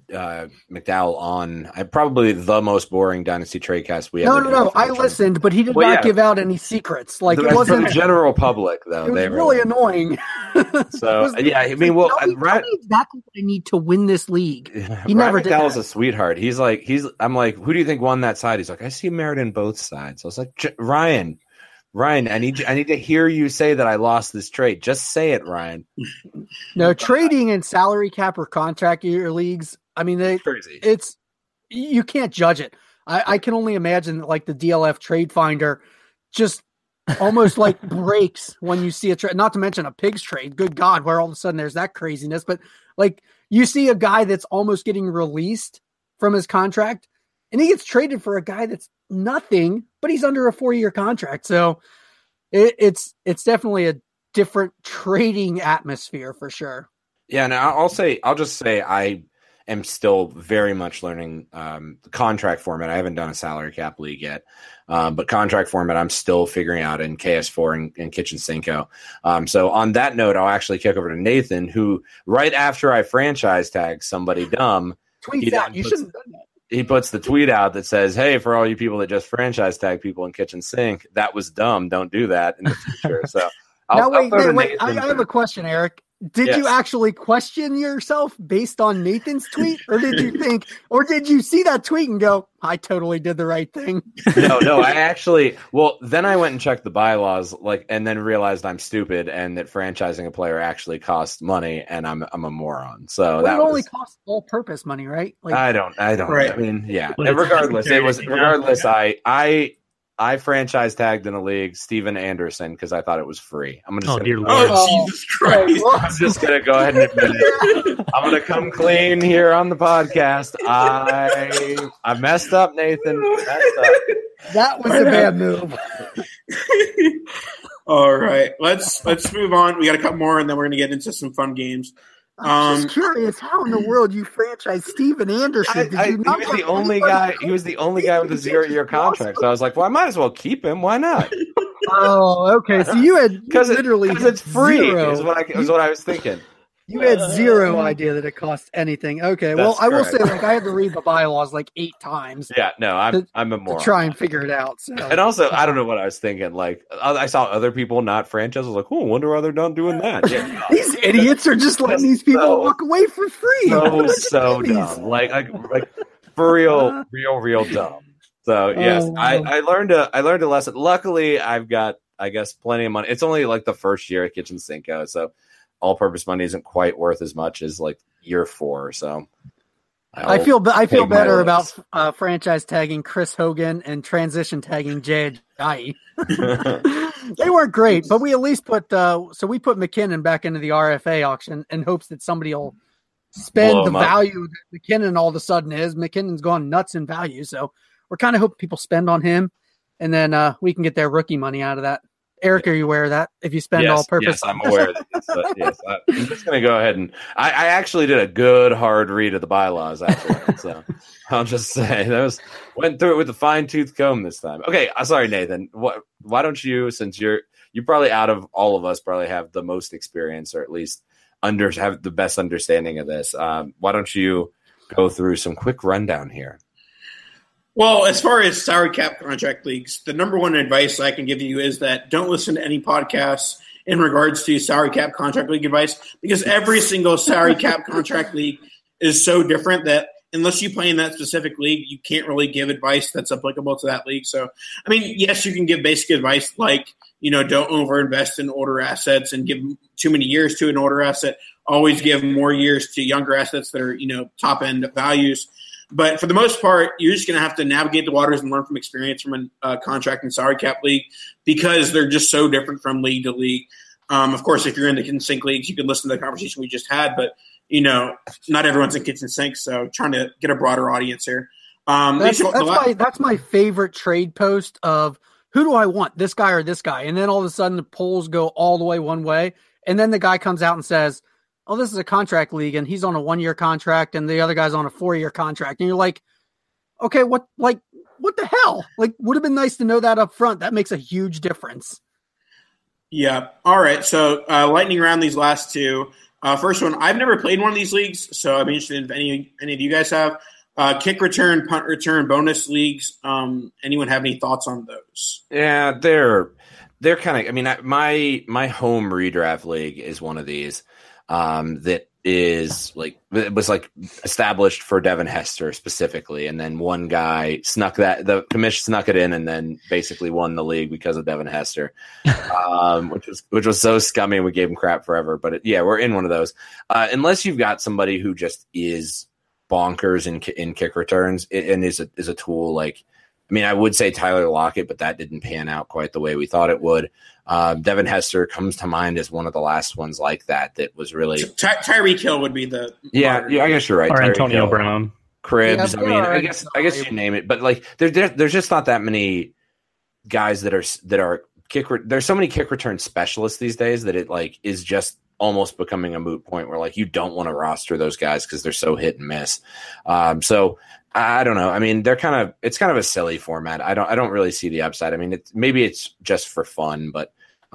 McDowell on. Probably the most boring dynasty trade cast we ever did. No. I listened, but he did not give out any secrets. Like it wasn't for the general public, though. It was really annoying. So tell me exactly what I need to win this league. He never did. McDowell's a sweetheart. I'm like, who do you think won that side? He's like, I see merit in both sides. I was like, Ryan, I need to hear you say that I lost this trade. Just say it, Ryan. No, trading in salary cap or contract year leagues, crazy. You can't judge it. I can only imagine like the DLF trade finder just almost like breaks when you see a trade, not to mention a pigs trade. Good God, where all of a sudden there's that craziness. But like you see a guy that's almost getting released from his contract and he gets traded for a guy that's nothing, but he's under a 4-year contract. So it's definitely a different trading atmosphere for sure. Yeah. And I'll just say I am still very much learning the contract format. I haven't done a salary cap league yet, but contract format I'm still figuring out in KS4 and Kitchen Cinco. So on that note, I'll actually kick over to Nathan, who right after I franchise tag somebody dumb, tweets out. You shouldn't have done that. He puts the tweet out that says, hey, for all you people that just franchise tag people in Kitchen Sink, that was dumb. Don't do that in the future. So wait. I have a question, Eric. Did you actually question yourself based on Nathan's tweet, or did you see that tweet and go, I totally did the right thing? No, I actually, then I went and checked the bylaws, and then realized I'm stupid and that franchising a player actually costs money, and I'm a moron. So that only costs all-purpose money, right? I don't. Right. I mean, yeah. And regardless, I franchise tagged in a league Steven Anderson because I thought it was free. Jesus Christ. I'm just going to go ahead and admit it. I'm going to come clean here on the podcast. I messed up, Nathan. That was a bad move. All right. Let's move on. We got a couple more, and then we're going to get into some fun games. I'm just curious how in the world you franchise Steven Anderson. He was the only guy. He was the only guy with a 0-year contract. So I was like, well, I might as well keep him. Why not? Oh, okay. So you had literally because it's free. Zero. Is what I was thinking. You had zero idea that it cost anything. Okay, well, I will say, I had to read the bylaws 8 times. Yeah, no, I'm a moron. To try and figure it out. So. And also, I don't know what I was thinking. I saw other people not franchise. I was like, I wonder why they're not doing that. Yeah, these idiots are just letting these people walk away for free. So dumb. Like for real dumb. So yes, I learned a lesson. Luckily, I've got, I guess, plenty of money. It's only the first year at Kitchen Cinco, so all-purpose money isn't quite worth as much as year 4. So I feel better about franchise tagging Chris Hogan and transition tagging Jay Ajayi. They weren't great, but we at least put we put McKinnon back into the RFA auction in hopes that somebody will spend the value that McKinnon all of a sudden is. McKinnon's gone nuts in value, so we're kind of hoping people spend on him, and then we can get their rookie money out of that. Eric, are you aware of that? If you spend all purpose, yes, I'm aware of that. Yes, I'm just going to go ahead and I actually did a good hard read of the bylaws after, so I'll just say went through it with a fine tooth comb this time. Okay, sorry, Nathan. Why don't you, since you probably out of all of us probably have the most experience, or at least have the best understanding of this? Why don't you go through some quick rundown here? Well, as far as salary cap contract leagues, the number one advice I can give you is that don't listen to any podcasts in regards to salary cap contract league advice, because every single salary cap contract league is so different that unless you play in that specific league, you can't really give advice that's applicable to that league. So, I mean, yes, you can give basic advice like, don't overinvest in older assets and give too many years to an older asset. Always give more years to younger assets that are, top end values. But for the most part, you're just going to have to navigate the waters and learn from experience from a contract and salary cap league, because they're just so different from league to league. Of course, if you're in the kitchen sink leagues, you can listen to the conversation we just had, but, not everyone's in kitchen sinks, so trying to get a broader audience here. That's my favorite trade post of who do I want, this guy or this guy? And then all of a sudden the polls go all the way one way, and then the guy comes out and says, oh, this is a contract league, and he's on a 1-year contract, and the other guy's on a 4-year contract. And you're like, okay, what the hell? Like, would have been nice to know that up front. That makes a huge difference. Yeah. All right. So lightning round these last two. First one, I've never played one of these leagues, so I'm interested if any of you guys have. Kick return, punt return, bonus leagues. Anyone have any thoughts on those? Yeah, they're kind of – I mean, my home redraft league is one of these. That is it was established for Devin Hester specifically, and then one guy the commission snuck it in and then basically won the league because of Devin Hester, which was so scummy, and we gave him crap forever. But we're in one of those. Unless you've got somebody who just is bonkers in kick returns and is a tool I would say Tyler Lockett, but that didn't pan out quite the way we thought it would. Devin Hester comes to mind as one of the last ones like that was really Tyreek Hill would be the I guess you're right. Or Tyreek Antonio Hill, Brown, Cribs. Yeah, I guess you name it. But there's just not that many guys that are there's so many kick return specialists these days that it is just almost becoming a moot point where you don't want to roster those guys because they're so hit and miss. So I don't know. I mean, it's kind of a silly format. I don't really see the upside. I mean, maybe it's just for fun, but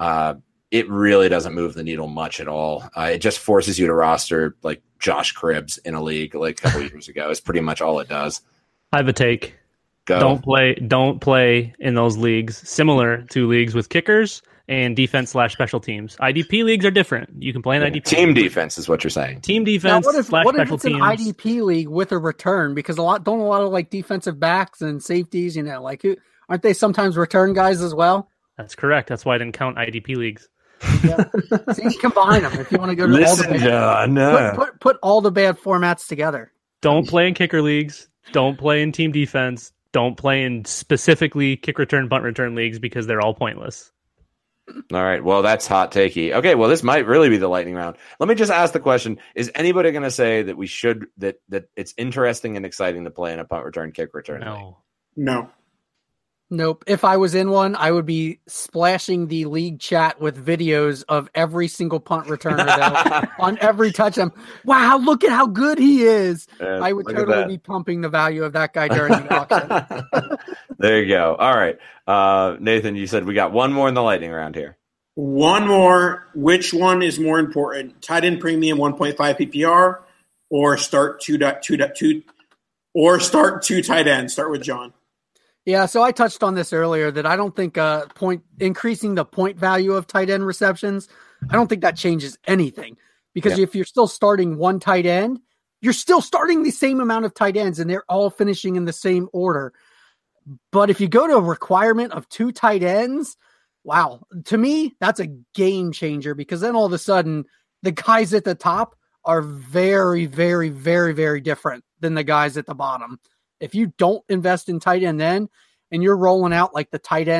it really doesn't move the needle much at all. It just forces you to roster Josh Cribbs in a league a couple years ago. Is pretty much all it does. I have a take. Go. Don't play in those leagues similar to leagues with kickers and defense/special teams. IDP leagues are different. You can play an IDP. Team defense is what you're saying. Team defense. What if it's an IDP league with a return? Because a lot of defensive backs and safeties, aren't they sometimes return guys as well? That's correct. That's why I didn't count IDP leagues. Yeah. So you combine them if you want to go to Listen, all the John, put all the bad formats together. Don't play in kicker leagues. Don't play in team defense. Don't play in specifically kick return, punt return leagues because they're all pointless. All right. Well, that's hot takey. Okay. Well, this might really be the lightning round. Let me just ask the question: is anybody going to say that we should that it's interesting and exciting to play in a punt return, kick return league? No. Nope. If I was in one, I would be splashing the league chat with videos of every single punt returner on every touchdown. Wow, look at how good he is. I would totally be pumping the value of that guy during the auction. There you go. All right. Nathan, you said we got one more in the lightning round here. One more. Which one is more important? Tight end premium 1.5 PPR or start 2.2 or start 2 tight ends? Start with John. Yeah, so I touched on this earlier that I don't think increasing the point value of tight end receptions, I don't think that changes anything. Because if you're still starting one tight end, you're still starting the same amount of tight ends and they're all finishing in the same order. But if you go to a requirement of 2 tight ends, wow, to me, that's a game changer because then all of a sudden the guys at the top are very, very, very, very different than the guys at the bottom. If you don't invest in tight end then, and you're rolling out the tight end,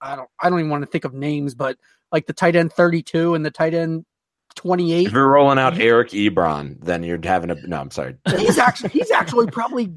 I don't even want to think of names, but like the tight end 32 and the tight end 28. If you're rolling out Eric Ebron, then you're having a no. I'm sorry. He's actually probably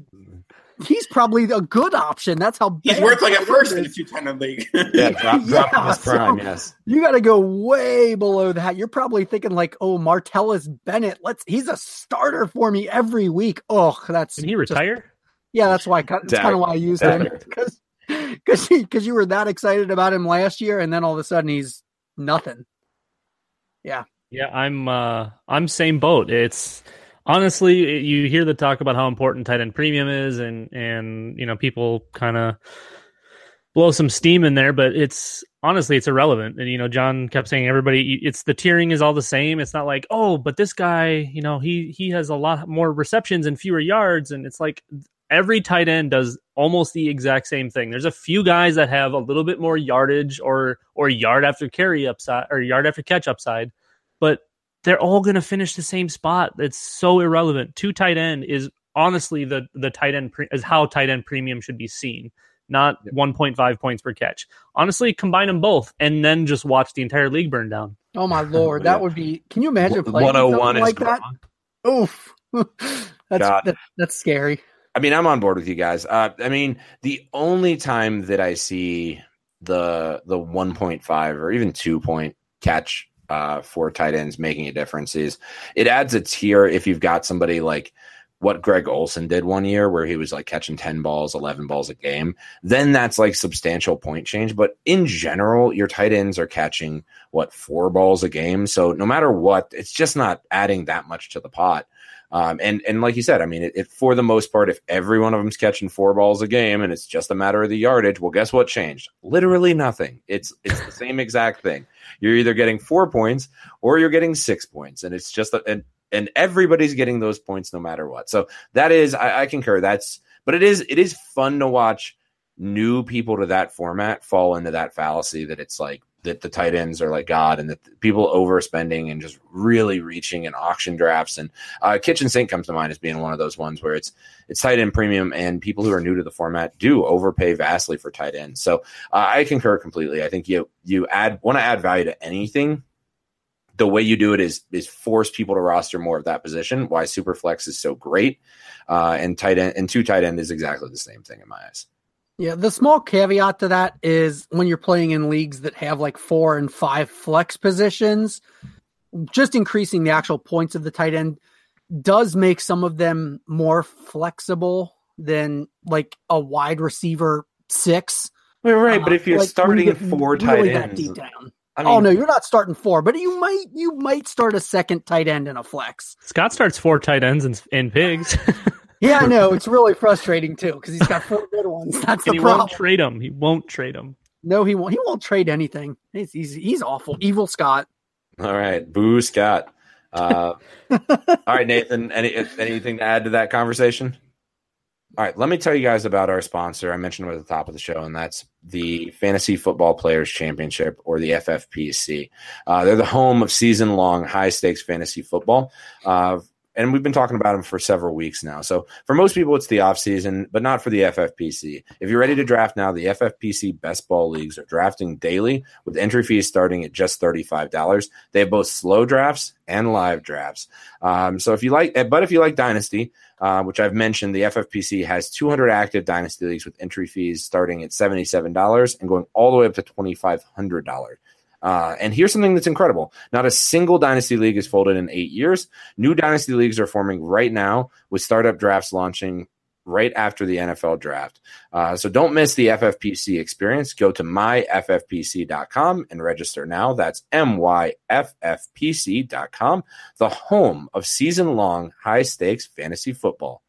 a good option. That's how he's worth like a first in a 2-10 league. Drop his prime. Yes, you got to go way below that. You're probably thinking like, oh, Martellus Bennett. He's a starter for me every week. Oh, Did he retire? That's why. That's kind of why I used him because you were that excited about him last year, and then all of a sudden he's nothing. Yeah. Yeah, I'm same boat. It's honestly, you hear the talk about how important tight end premium is, and people kind of blow some steam in there, but it's irrelevant. And John kept saying it's the tiering is all the same. It's not like, oh, but this guy, he has a lot more receptions and fewer yards, and it's like every tight end does almost the exact same thing. There's a few guys that have a little bit more yardage or yard after carry upside or yard after catch upside, but they're all going to finish the same spot. It's so irrelevant. 2 tight end is honestly the tight end is how tight end premium should be seen, not 1.5 points per catch. Honestly, combine them both and then just watch the entire league burn down. Oh my Lord. That would be, can you imagine playing 101 like that? Oof. That's scary. I mean, I'm on board with you guys. The only time that I see the 1.5 or even 2 point catch for tight ends making a difference is it adds a tier if you've got somebody like what Greg Olsen did one year where he was like catching 10 balls, 11 balls a game, then that's like substantial point change. But in general, your tight ends are catching 4 balls a game. So no matter what, it's just not adding that much to the pot. And like you said, I mean, it for the most part, if every one of them's catching 4 balls a game and it's just a matter of the yardage, well, guess what changed? Literally nothing. It's the same exact thing. You're either getting 4 points or you're getting 6 points, and it's just and everybody's getting those points no matter what. So that is, I concur. But it is fun to watch new people to that format fall into that fallacy that it's like that the tight ends are like God and that people overspending and just really reaching in auction drafts. And Kitchen Sink comes to mind as being one of those ones where it's tight end premium, and people who are new to the format do overpay vastly for tight ends. So I concur completely. I think you want to add value to anything. The way you do it is force people to roster more of that position. Why Superflex is so great, and 2 tight end is exactly the same thing in my eyes. Yeah, the small caveat to that is when you're playing in leagues that have like 4 and 5 flex positions, just increasing the actual points of the tight end does make some of them more flexible than like a wide receiver 6. Right, but if you're starting 4 tight ends, deep down. No, you're not starting 4, but you might start a second tight end in a flex. Scott starts 4 tight ends in pigs. Yeah, I know. It's really frustrating, too, because he's got 4 good ones. That's the problem. He won't trade them. No, he won't. He won't trade anything. He's awful. Evil Scott. All right. Boo, Scott. All right, Nathan, anything to add to that conversation? All right, let me tell you guys about our sponsor. I mentioned it at the top of the show, and that's the Fantasy Football Players Championship, or the FFPC. They're the home of season-long high-stakes fantasy football. And we've been talking about them for several weeks now. So for most people, it's the off season, but not for the FFPC. If you're ready to draft now, the FFPC Best Ball Leagues are drafting daily with entry fees starting at just $35. They have both slow drafts and live drafts. So if you like Dynasty, which I've mentioned, the FFPC has 200 active Dynasty leagues with entry fees starting at $77 and going all the way up to $2,500. And here's something that's incredible. Not a single Dynasty League is folded in 8 years. New Dynasty Leagues are forming right now with startup drafts launching right after the NFL draft. So don't miss the FFPC experience. Go to myffpc.com and register now. That's myffpc.com, the home of season-long high-stakes fantasy football.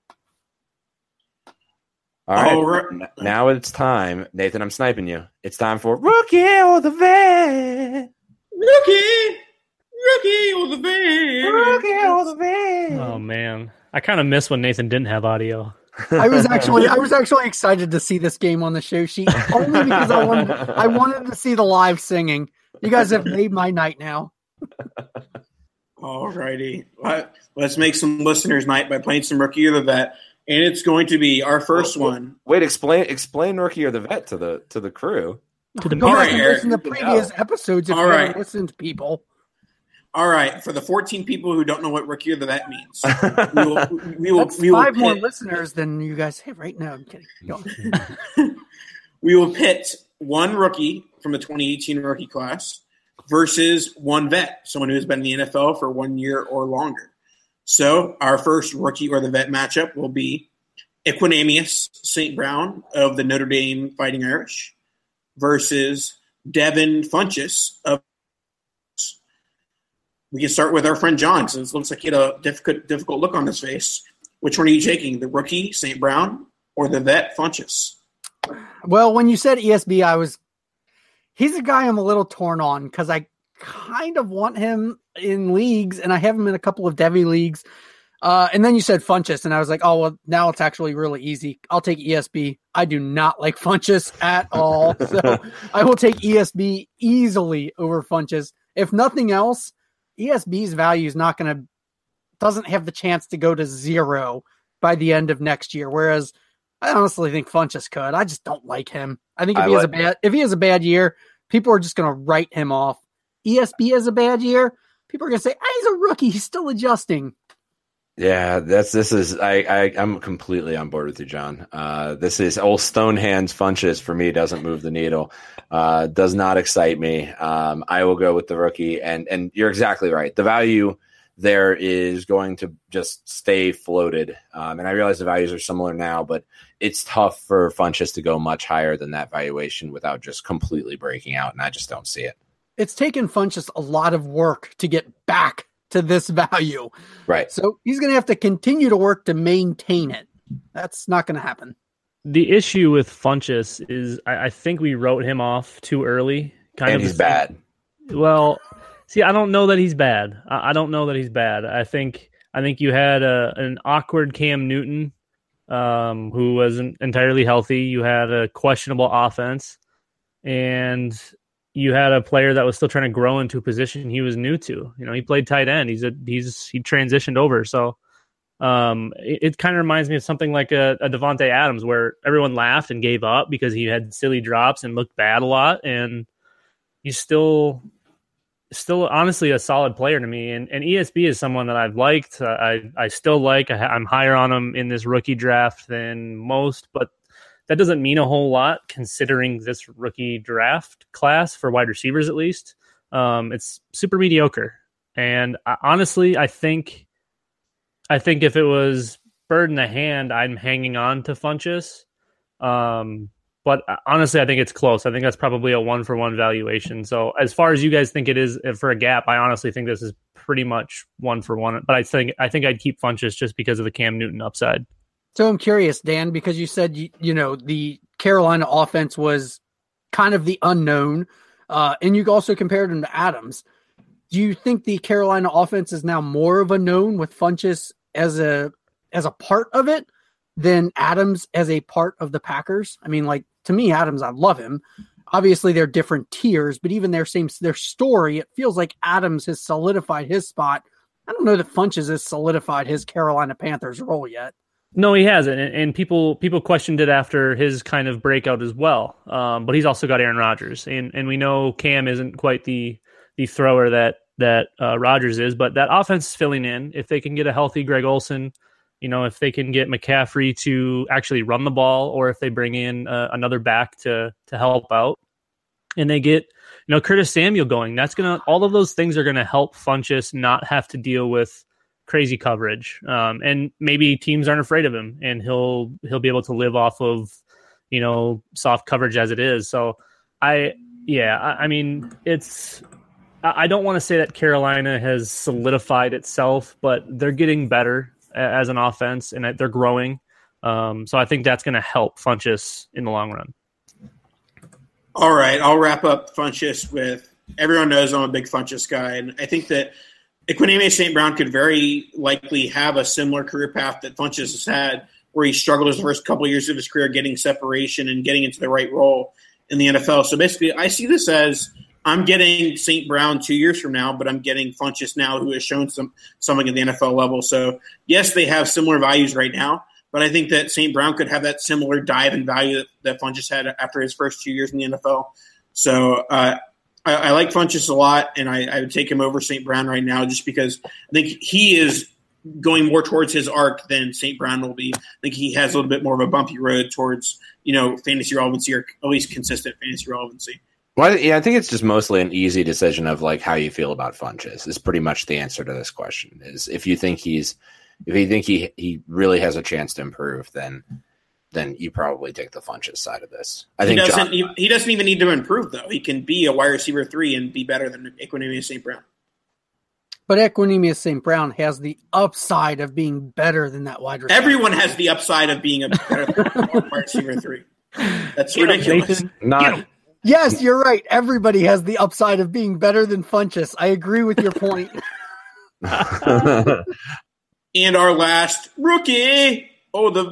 All right, now it's time. Nathan, I'm sniping you. It's time for Rookie or the Vet. Rookie or the Vet. Rookie or the Vet. Oh, man. I kind of miss when Nathan didn't have audio. I was actually excited to see this game on the show sheet, only because I wanted to see the live singing. You guys have made my night now. All righty. Let's make some listeners' night by playing some Rookie or the Vet. And it's going to be our first one. Wait, explain Rookie or the Vet to the crew. To the Go back and Eric. listen to previous episodes if you haven't listened, people. All right, for the 14 people who don't know what rookie of the vet means, we will That's five more listeners than you guys have right now. I'm kidding. Go on. We will pit one rookie from the 2018 rookie class versus one vet, someone who has been in the NFL for 1 year or longer. So our first rookie or the vet matchup will be Equanimeous St. Brown of the Notre Dame Fighting Irish versus Devin Funchess of. We can start with our friend John, since it looks like he had a difficult look on his face. Which one are you taking, the rookie, St. Brown, or the vet, Funchess? Well, when you said ESB, he's a guy I'm a little torn on because I kind of want him in leagues, and I have him in a couple of Devy leagues. And then you said Funchess, and I was like, oh, well, now it's actually really easy. I'll take ESB. I do not like Funchess at all, so I will take ESB easily over Funchess. If nothing else, ESB's value is doesn't have the chance to go to 0 by the end of next year. Whereas I honestly think Funchess could. I just don't like him. I think if he has a bad year, people are just going to write him off. ESB has a bad year, people are going to say, he's a rookie. He's still adjusting. Yeah, I'm completely on board with you, John. This is old Stonehands Funchess for me. Doesn't move the needle. Does not excite me. I will go with the rookie, and you're exactly right. The value there is going to just stay floated. And I realize the values are similar now, but it's tough for Funchess to go much higher than that valuation without just completely breaking out. And I just don't see it. It's taken Funchess a lot of work to get back to this value. Right. So he's going to have to continue to work to maintain it. That's not going to happen. The issue with Funchess is I think we wrote him off too early. He's bad. Well, see, I don't know that he's bad. I don't know that he's bad. I think you had an awkward Cam Newton who wasn't entirely healthy. You had a questionable offense, and you had a player that was still trying to grow into a position he was new to. He played tight end. He transitioned over. So it kind of reminds me of something like a Devontae Adams, where everyone laughed and gave up because he had silly drops and looked bad a lot. And he's still honestly a solid player to me. And ESB is someone that I've liked. I still like. I'm higher on him in this rookie draft than most, but that doesn't mean a whole lot considering this rookie draft class for wide receivers, at least. It's super mediocre. And honestly, I think if it was bird in the hand, I'm hanging on to Funchess. But honestly, I think it's close. I think that's probably a 1-for-1 valuation. So as far as you guys think it is for a gap, I honestly think this is pretty much 1-for-1. But I think I'd keep Funchess just because of the Cam Newton upside. So I'm curious, Dan, because you said, the Carolina offense was kind of the unknown, and you also compared him to Adams. Do you think the Carolina offense is now more of a known with Funchess as a part of it than Adams as a part of the Packers? I mean, to me, Adams, I love him. Obviously, they're different tiers, but even their story, it feels like Adams has solidified his spot. I don't know that Funchess has solidified his Carolina Panthers role yet. No, he hasn't, and people questioned it after his kind of breakout as well. But he's also got Aaron Rodgers, and we know Cam isn't quite the thrower that Rodgers is, but that offense is filling in. If they can get a healthy Greg Olsen, if they can get McCaffrey to actually run the ball, or if they bring in another back to help out, and they get Curtis Samuel going, all of those things are gonna help Funchess not have to deal with crazy coverage, and maybe teams aren't afraid of him, and he'll be able to live off of soft coverage as it is. So I mean, I don't want to say that Carolina has solidified itself, but they're getting better as an offense, and they're growing. So I think that's going to help Funchess in the long run. All right, I'll wrap up Funchess with, everyone knows I'm a big Funchess guy, and I think that Equanimeous St. Brown could very likely have a similar career path that Funchess has had, where he struggled his first couple of years of his career getting separation and getting into the right role in the NFL. So basically, I see this as, I'm getting St. Brown 2 years from now, but I'm getting Funchess now, who has shown something at the NFL level. So yes, they have similar values right now, but I think that St. Brown could have that similar dive in value that Funchess had after his first 2 years in the NFL. So I like Funchess a lot, and I would take him over St. Brown right now just because I think he is going more towards his arc than St. Brown will be. I think he has a little bit more of a bumpy road towards, fantasy relevancy, or at least consistent fantasy relevancy. Well, yeah, I think it's just mostly an easy decision of like how you feel about Funchess is pretty much the answer to this question. Is if you think he really has a chance to improve, then you probably take the Funchess side of this. I think he doesn't even need to improve though. He can be a wide receiver 3 and be better than Equanimeous St. Brown. But Equanimeous St. Brown has the upside of being better than that wide receiver. Everyone has the upside of being a better wide receiver 3. That's ridiculous. Yes, you're right. Everybody has the upside of being better than Funchess. I agree with your point. And our last rookie of the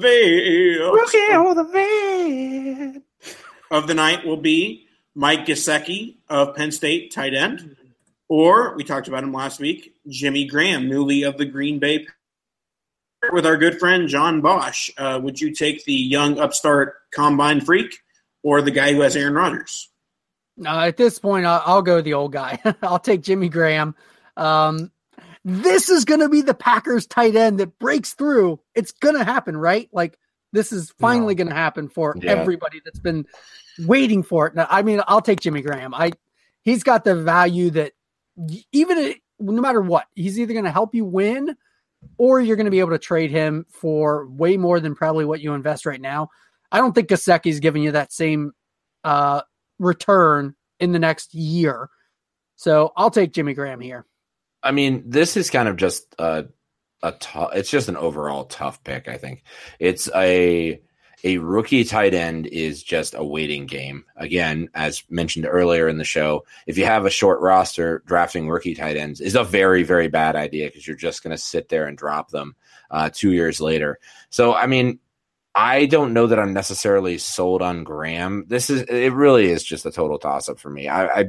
night will be Mike Gesicki of Penn State, tight end. Or, we talked about him last week, Jimmy Graham, newly of the Green Bay. With our good friend John Bosch, would you take the young upstart combine freak or the guy who has Aaron Rodgers? At this point, I'll go the old guy. I'll take Jimmy Graham. This is going to be the Packers tight end that breaks through. It's going to happen, right? Like, this is finally going to happen for everybody that's been waiting for it. Now, I mean, I'll take Jimmy Graham. He's got the value that no matter what, he's either going to help you win or you're going to be able to trade him for way more than probably what you invest right now. I don't think Gesicki's giving you that same return in the next year. So I'll take Jimmy Graham here. I mean, this is kind of just it's just an overall tough pick, I think. It's a rookie tight end is just a waiting game. Again, as mentioned earlier in the show, if you have a short roster, drafting rookie tight ends is a very, very bad idea because you're just going to sit there and drop them 2 years later. So, I mean, I don't know that I'm necessarily sold on Graham. It really is just a total toss up for me. I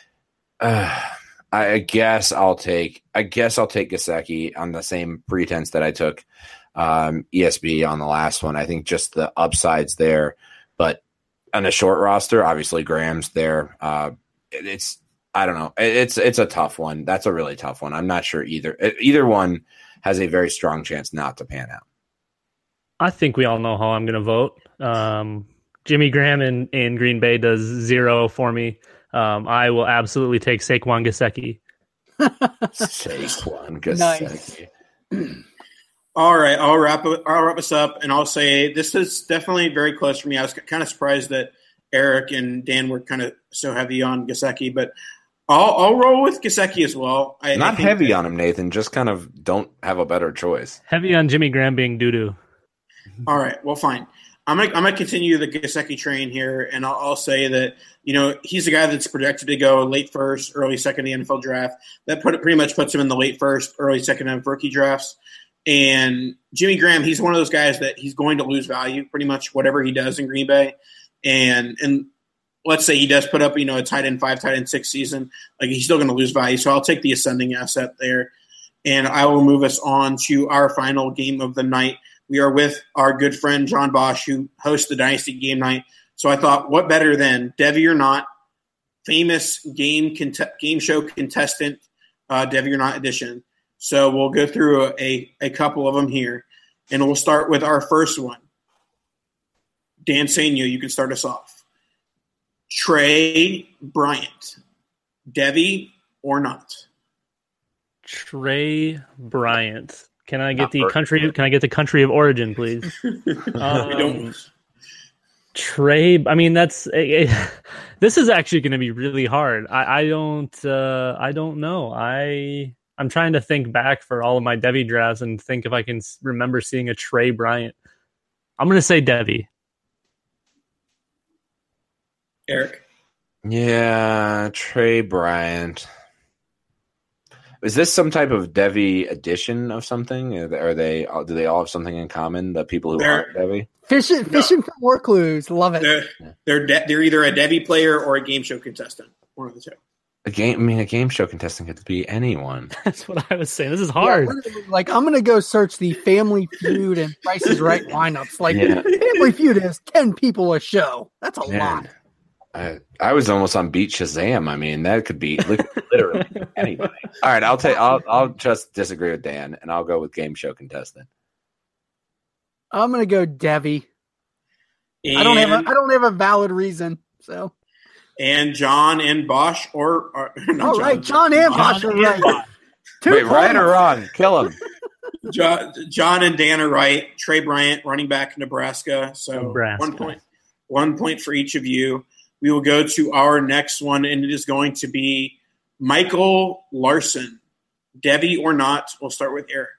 guess I'll take Gesicki on the same pretense that I took ESB on the last one. I think just the upsides there, but on a short roster, obviously Graham's there. I don't know. It's a tough one. That's a really tough one. I'm not sure either one has a very strong chance not to pan out. I think we all know how I'm going to vote. Jimmy Graham in Green Bay does 0 for me. I will absolutely take Saquon Gesicki. Saquon Gesicki. Nice. All right, I'll wrap us up, and I'll say this is definitely very close for me. I was kind of surprised that Eric and Dan were kind of so heavy on Gesicki, but I'll roll with Gesicki as well. Not heavy on him, Nathan. Just kind of don't have a better choice. Heavy on Jimmy Graham being doo-doo. All right, well, fine. I'm gonna continue the Gesicki train here, and I'll say that he's a guy that's projected to go late first, early second in the NFL draft. That pretty much puts him in the late first, early second of rookie drafts. And Jimmy Graham, he's one of those guys that he's going to lose value pretty much whatever he does in Green Bay. And let's say he does put up a tight end 5, tight end 6 season, like he's still going to lose value. So I'll take the ascending asset there, and I will move us on to our final game of the night. We are with our good friend John Bosch, who hosts the Dynasty Game Night. So I thought, what better than Devy or Not, famous game show contestant, Devy or Not edition. So we'll go through a couple of them here, and we'll start with our first one. Dan Sainio, you can start us off. Trey Bryant, Devy or Not? Trey Bryant. Can I get the country? Can I get the country of origin, please? Trey. I mean, this is actually going to be really hard. I don't know. I'm trying to think back for all of my Devy drafts and think if I can remember seeing a Trey Bryant. I'm going to say Devy. Eric? Yeah, Trey Bryant. Is this some type of Devy edition of something? Do they all have something in common, the people who aren't Devy? Fishing for more clues. Love it. They're either a Devy player or a game show contestant. One of the two. A game show contestant could be anyone. That's what I was saying. This is hard. Yeah, I'm going to go search the Family Feud and Price is Right lineups. Family Feud is 10 people a show. That's a lot. I was almost on Beat Shazam. I mean, that could be literally anybody. All right, I'll just disagree with Dan, and I'll go with game show contestant. I'm gonna go Devi. I don't have a valid reason. So. And John and Bosch, or not right, John and Bosch are right. Wait, right or wrong? Kill him. John and Dan are right. Trey Bryant, running back, Nebraska. So 1 point for each of you. We will go to our next one, and it is going to be Michael Larson. Devi or not? We'll start with Eric.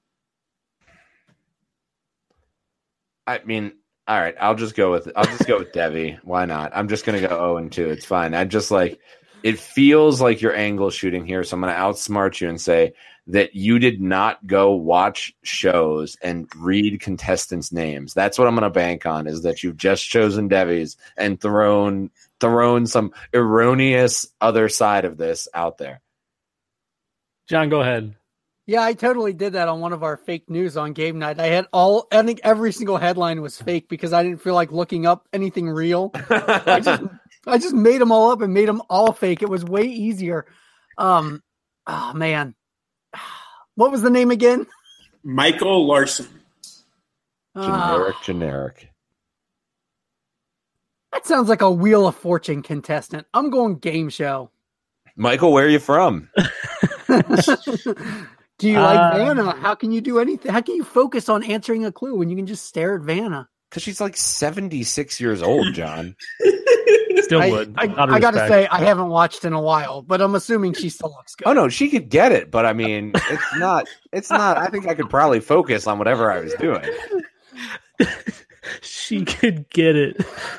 I mean, all right. I'll just go with Devi. Why not? I'm just gonna go 0-2. It's fine. I just it feels like you're angle shooting here, so I'm gonna outsmart you and say that you did not go watch shows and read contestants' names. That's what I'm gonna bank on, is that you've just chosen Devi's and thrown some erroneous other side of this out there. John, go ahead. Yeah, I totally did that on one of our fake news on game night. I think every single headline was fake because I didn't feel like looking up anything real. I just made them all up and made them all fake. It was way easier. Oh man. What was the name again? Michael Larson. Generic. That sounds like a Wheel of Fortune contestant. I'm going game show. Michael, where are you from? Do you like Vanna? How can you do anything? How can you focus on answering a clue when you can just stare at Vanna? Because she's 76 years old, John. Still would. I got to say, I haven't watched in a while, but I'm assuming she still looks good. Oh, no, she could get it, but I mean, it's not. I think I could probably focus on whatever I was doing. She could get it.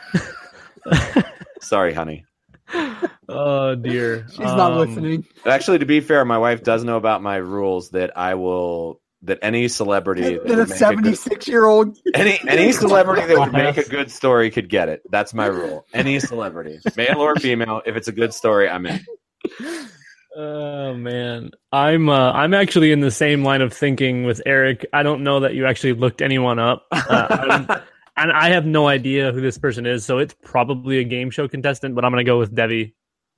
Sorry, honey. Oh dear, she's not listening. Actually, to be fair, my wife does know about my rules that any celebrity that a 76-year-old any celebrity that would make a good story could get it. That's my rule. Any celebrity, male or female, if it's a good story, I'm in. Oh man, I'm actually in the same line of thinking with Eric. I don't know that you actually looked anyone up. And I have no idea who this person is, so it's probably a game show contestant, but I'm going to go with Devi.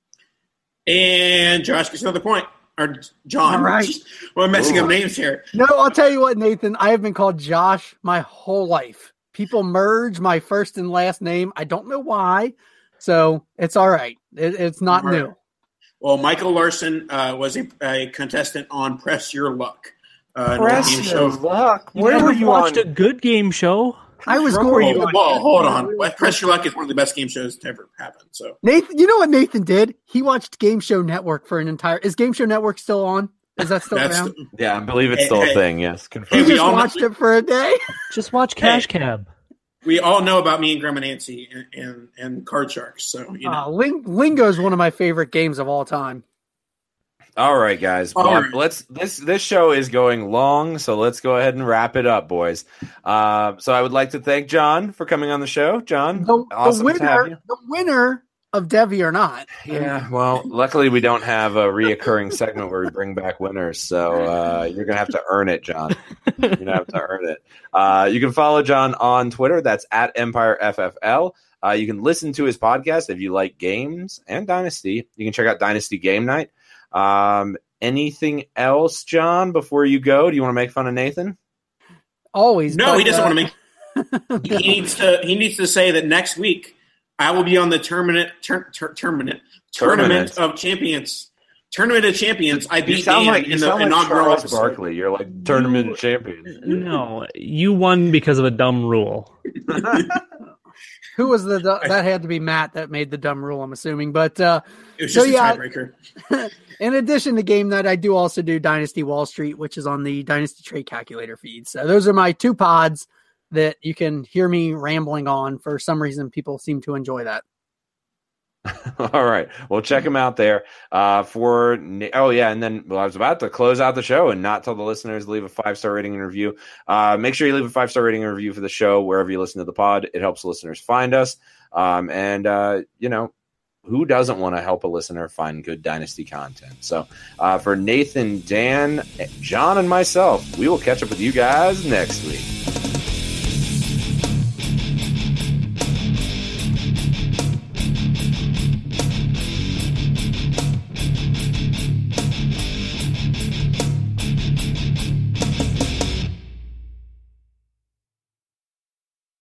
And Josh gets another point. Or John. All right. Well, I'm messing up names here. No, I'll tell you what, Nathan. I have been called Josh my whole life. People merge my first and last name. I don't know why. So it's all right. It's not new. Well, Michael Larson was a contestant on Press Your Luck. Press Your Luck? Where were you watched a good game show? I was going. Well, hold on. Press Your Luck is one of the best game shows to ever happen. So Nathan, you know what Nathan did? He watched Game Show Network for an entire. Is Game Show Network still on? Is that still around? Yeah, I believe it's still a thing. Yes, confirmed. He just watched it for a day. Just watch Cash Cab. We all know about me and Grandma Nancy and Card Sharks. So Lingo is one of my favorite games of all time. All right, guys. This show is going long, so let's go ahead and wrap it up, boys. So I would like to thank John for coming on the show. John, awesome to have you. The winner of Devi or not. Yeah, well, luckily we don't have a reoccurring segment where we bring back winners, so you're going to have to earn it, John. You're going to have to earn it. You can follow John on Twitter. That's at EmpireFFL. You can listen to his podcast if you like games and Dynasty. You can check out Dynasty Game Night. Anything else, John, before you go? Do you want to make fun of Nathan? Always. No, he doesn't want to make. He needs to say that next week I will be on the Tournament of Champions. Tournament of Champions. I beat Dan in the inaugural episode. Barkley. You're like Tournament of Champions. No, you won because of a dumb rule. Who was that had to be Matt that made the dumb rule, I'm assuming. But it was just a tiebreaker. In addition to Game Night, I do also do Dynasty Wall Street, which is on the Dynasty Trade Calculator feed. So those are my two pods that you can hear me rambling on. For some reason, people seem to enjoy that. All right. Well, check them out there. And then I was about to close out the show and not tell the listeners to leave a 5-star rating and review. Make sure you leave a 5-star rating and review for the show wherever you listen to the pod. It helps listeners find us. Who doesn't want to help a listener find good Dynasty content? So for Nathan, Dan, John, and myself, we will catch up with you guys next week.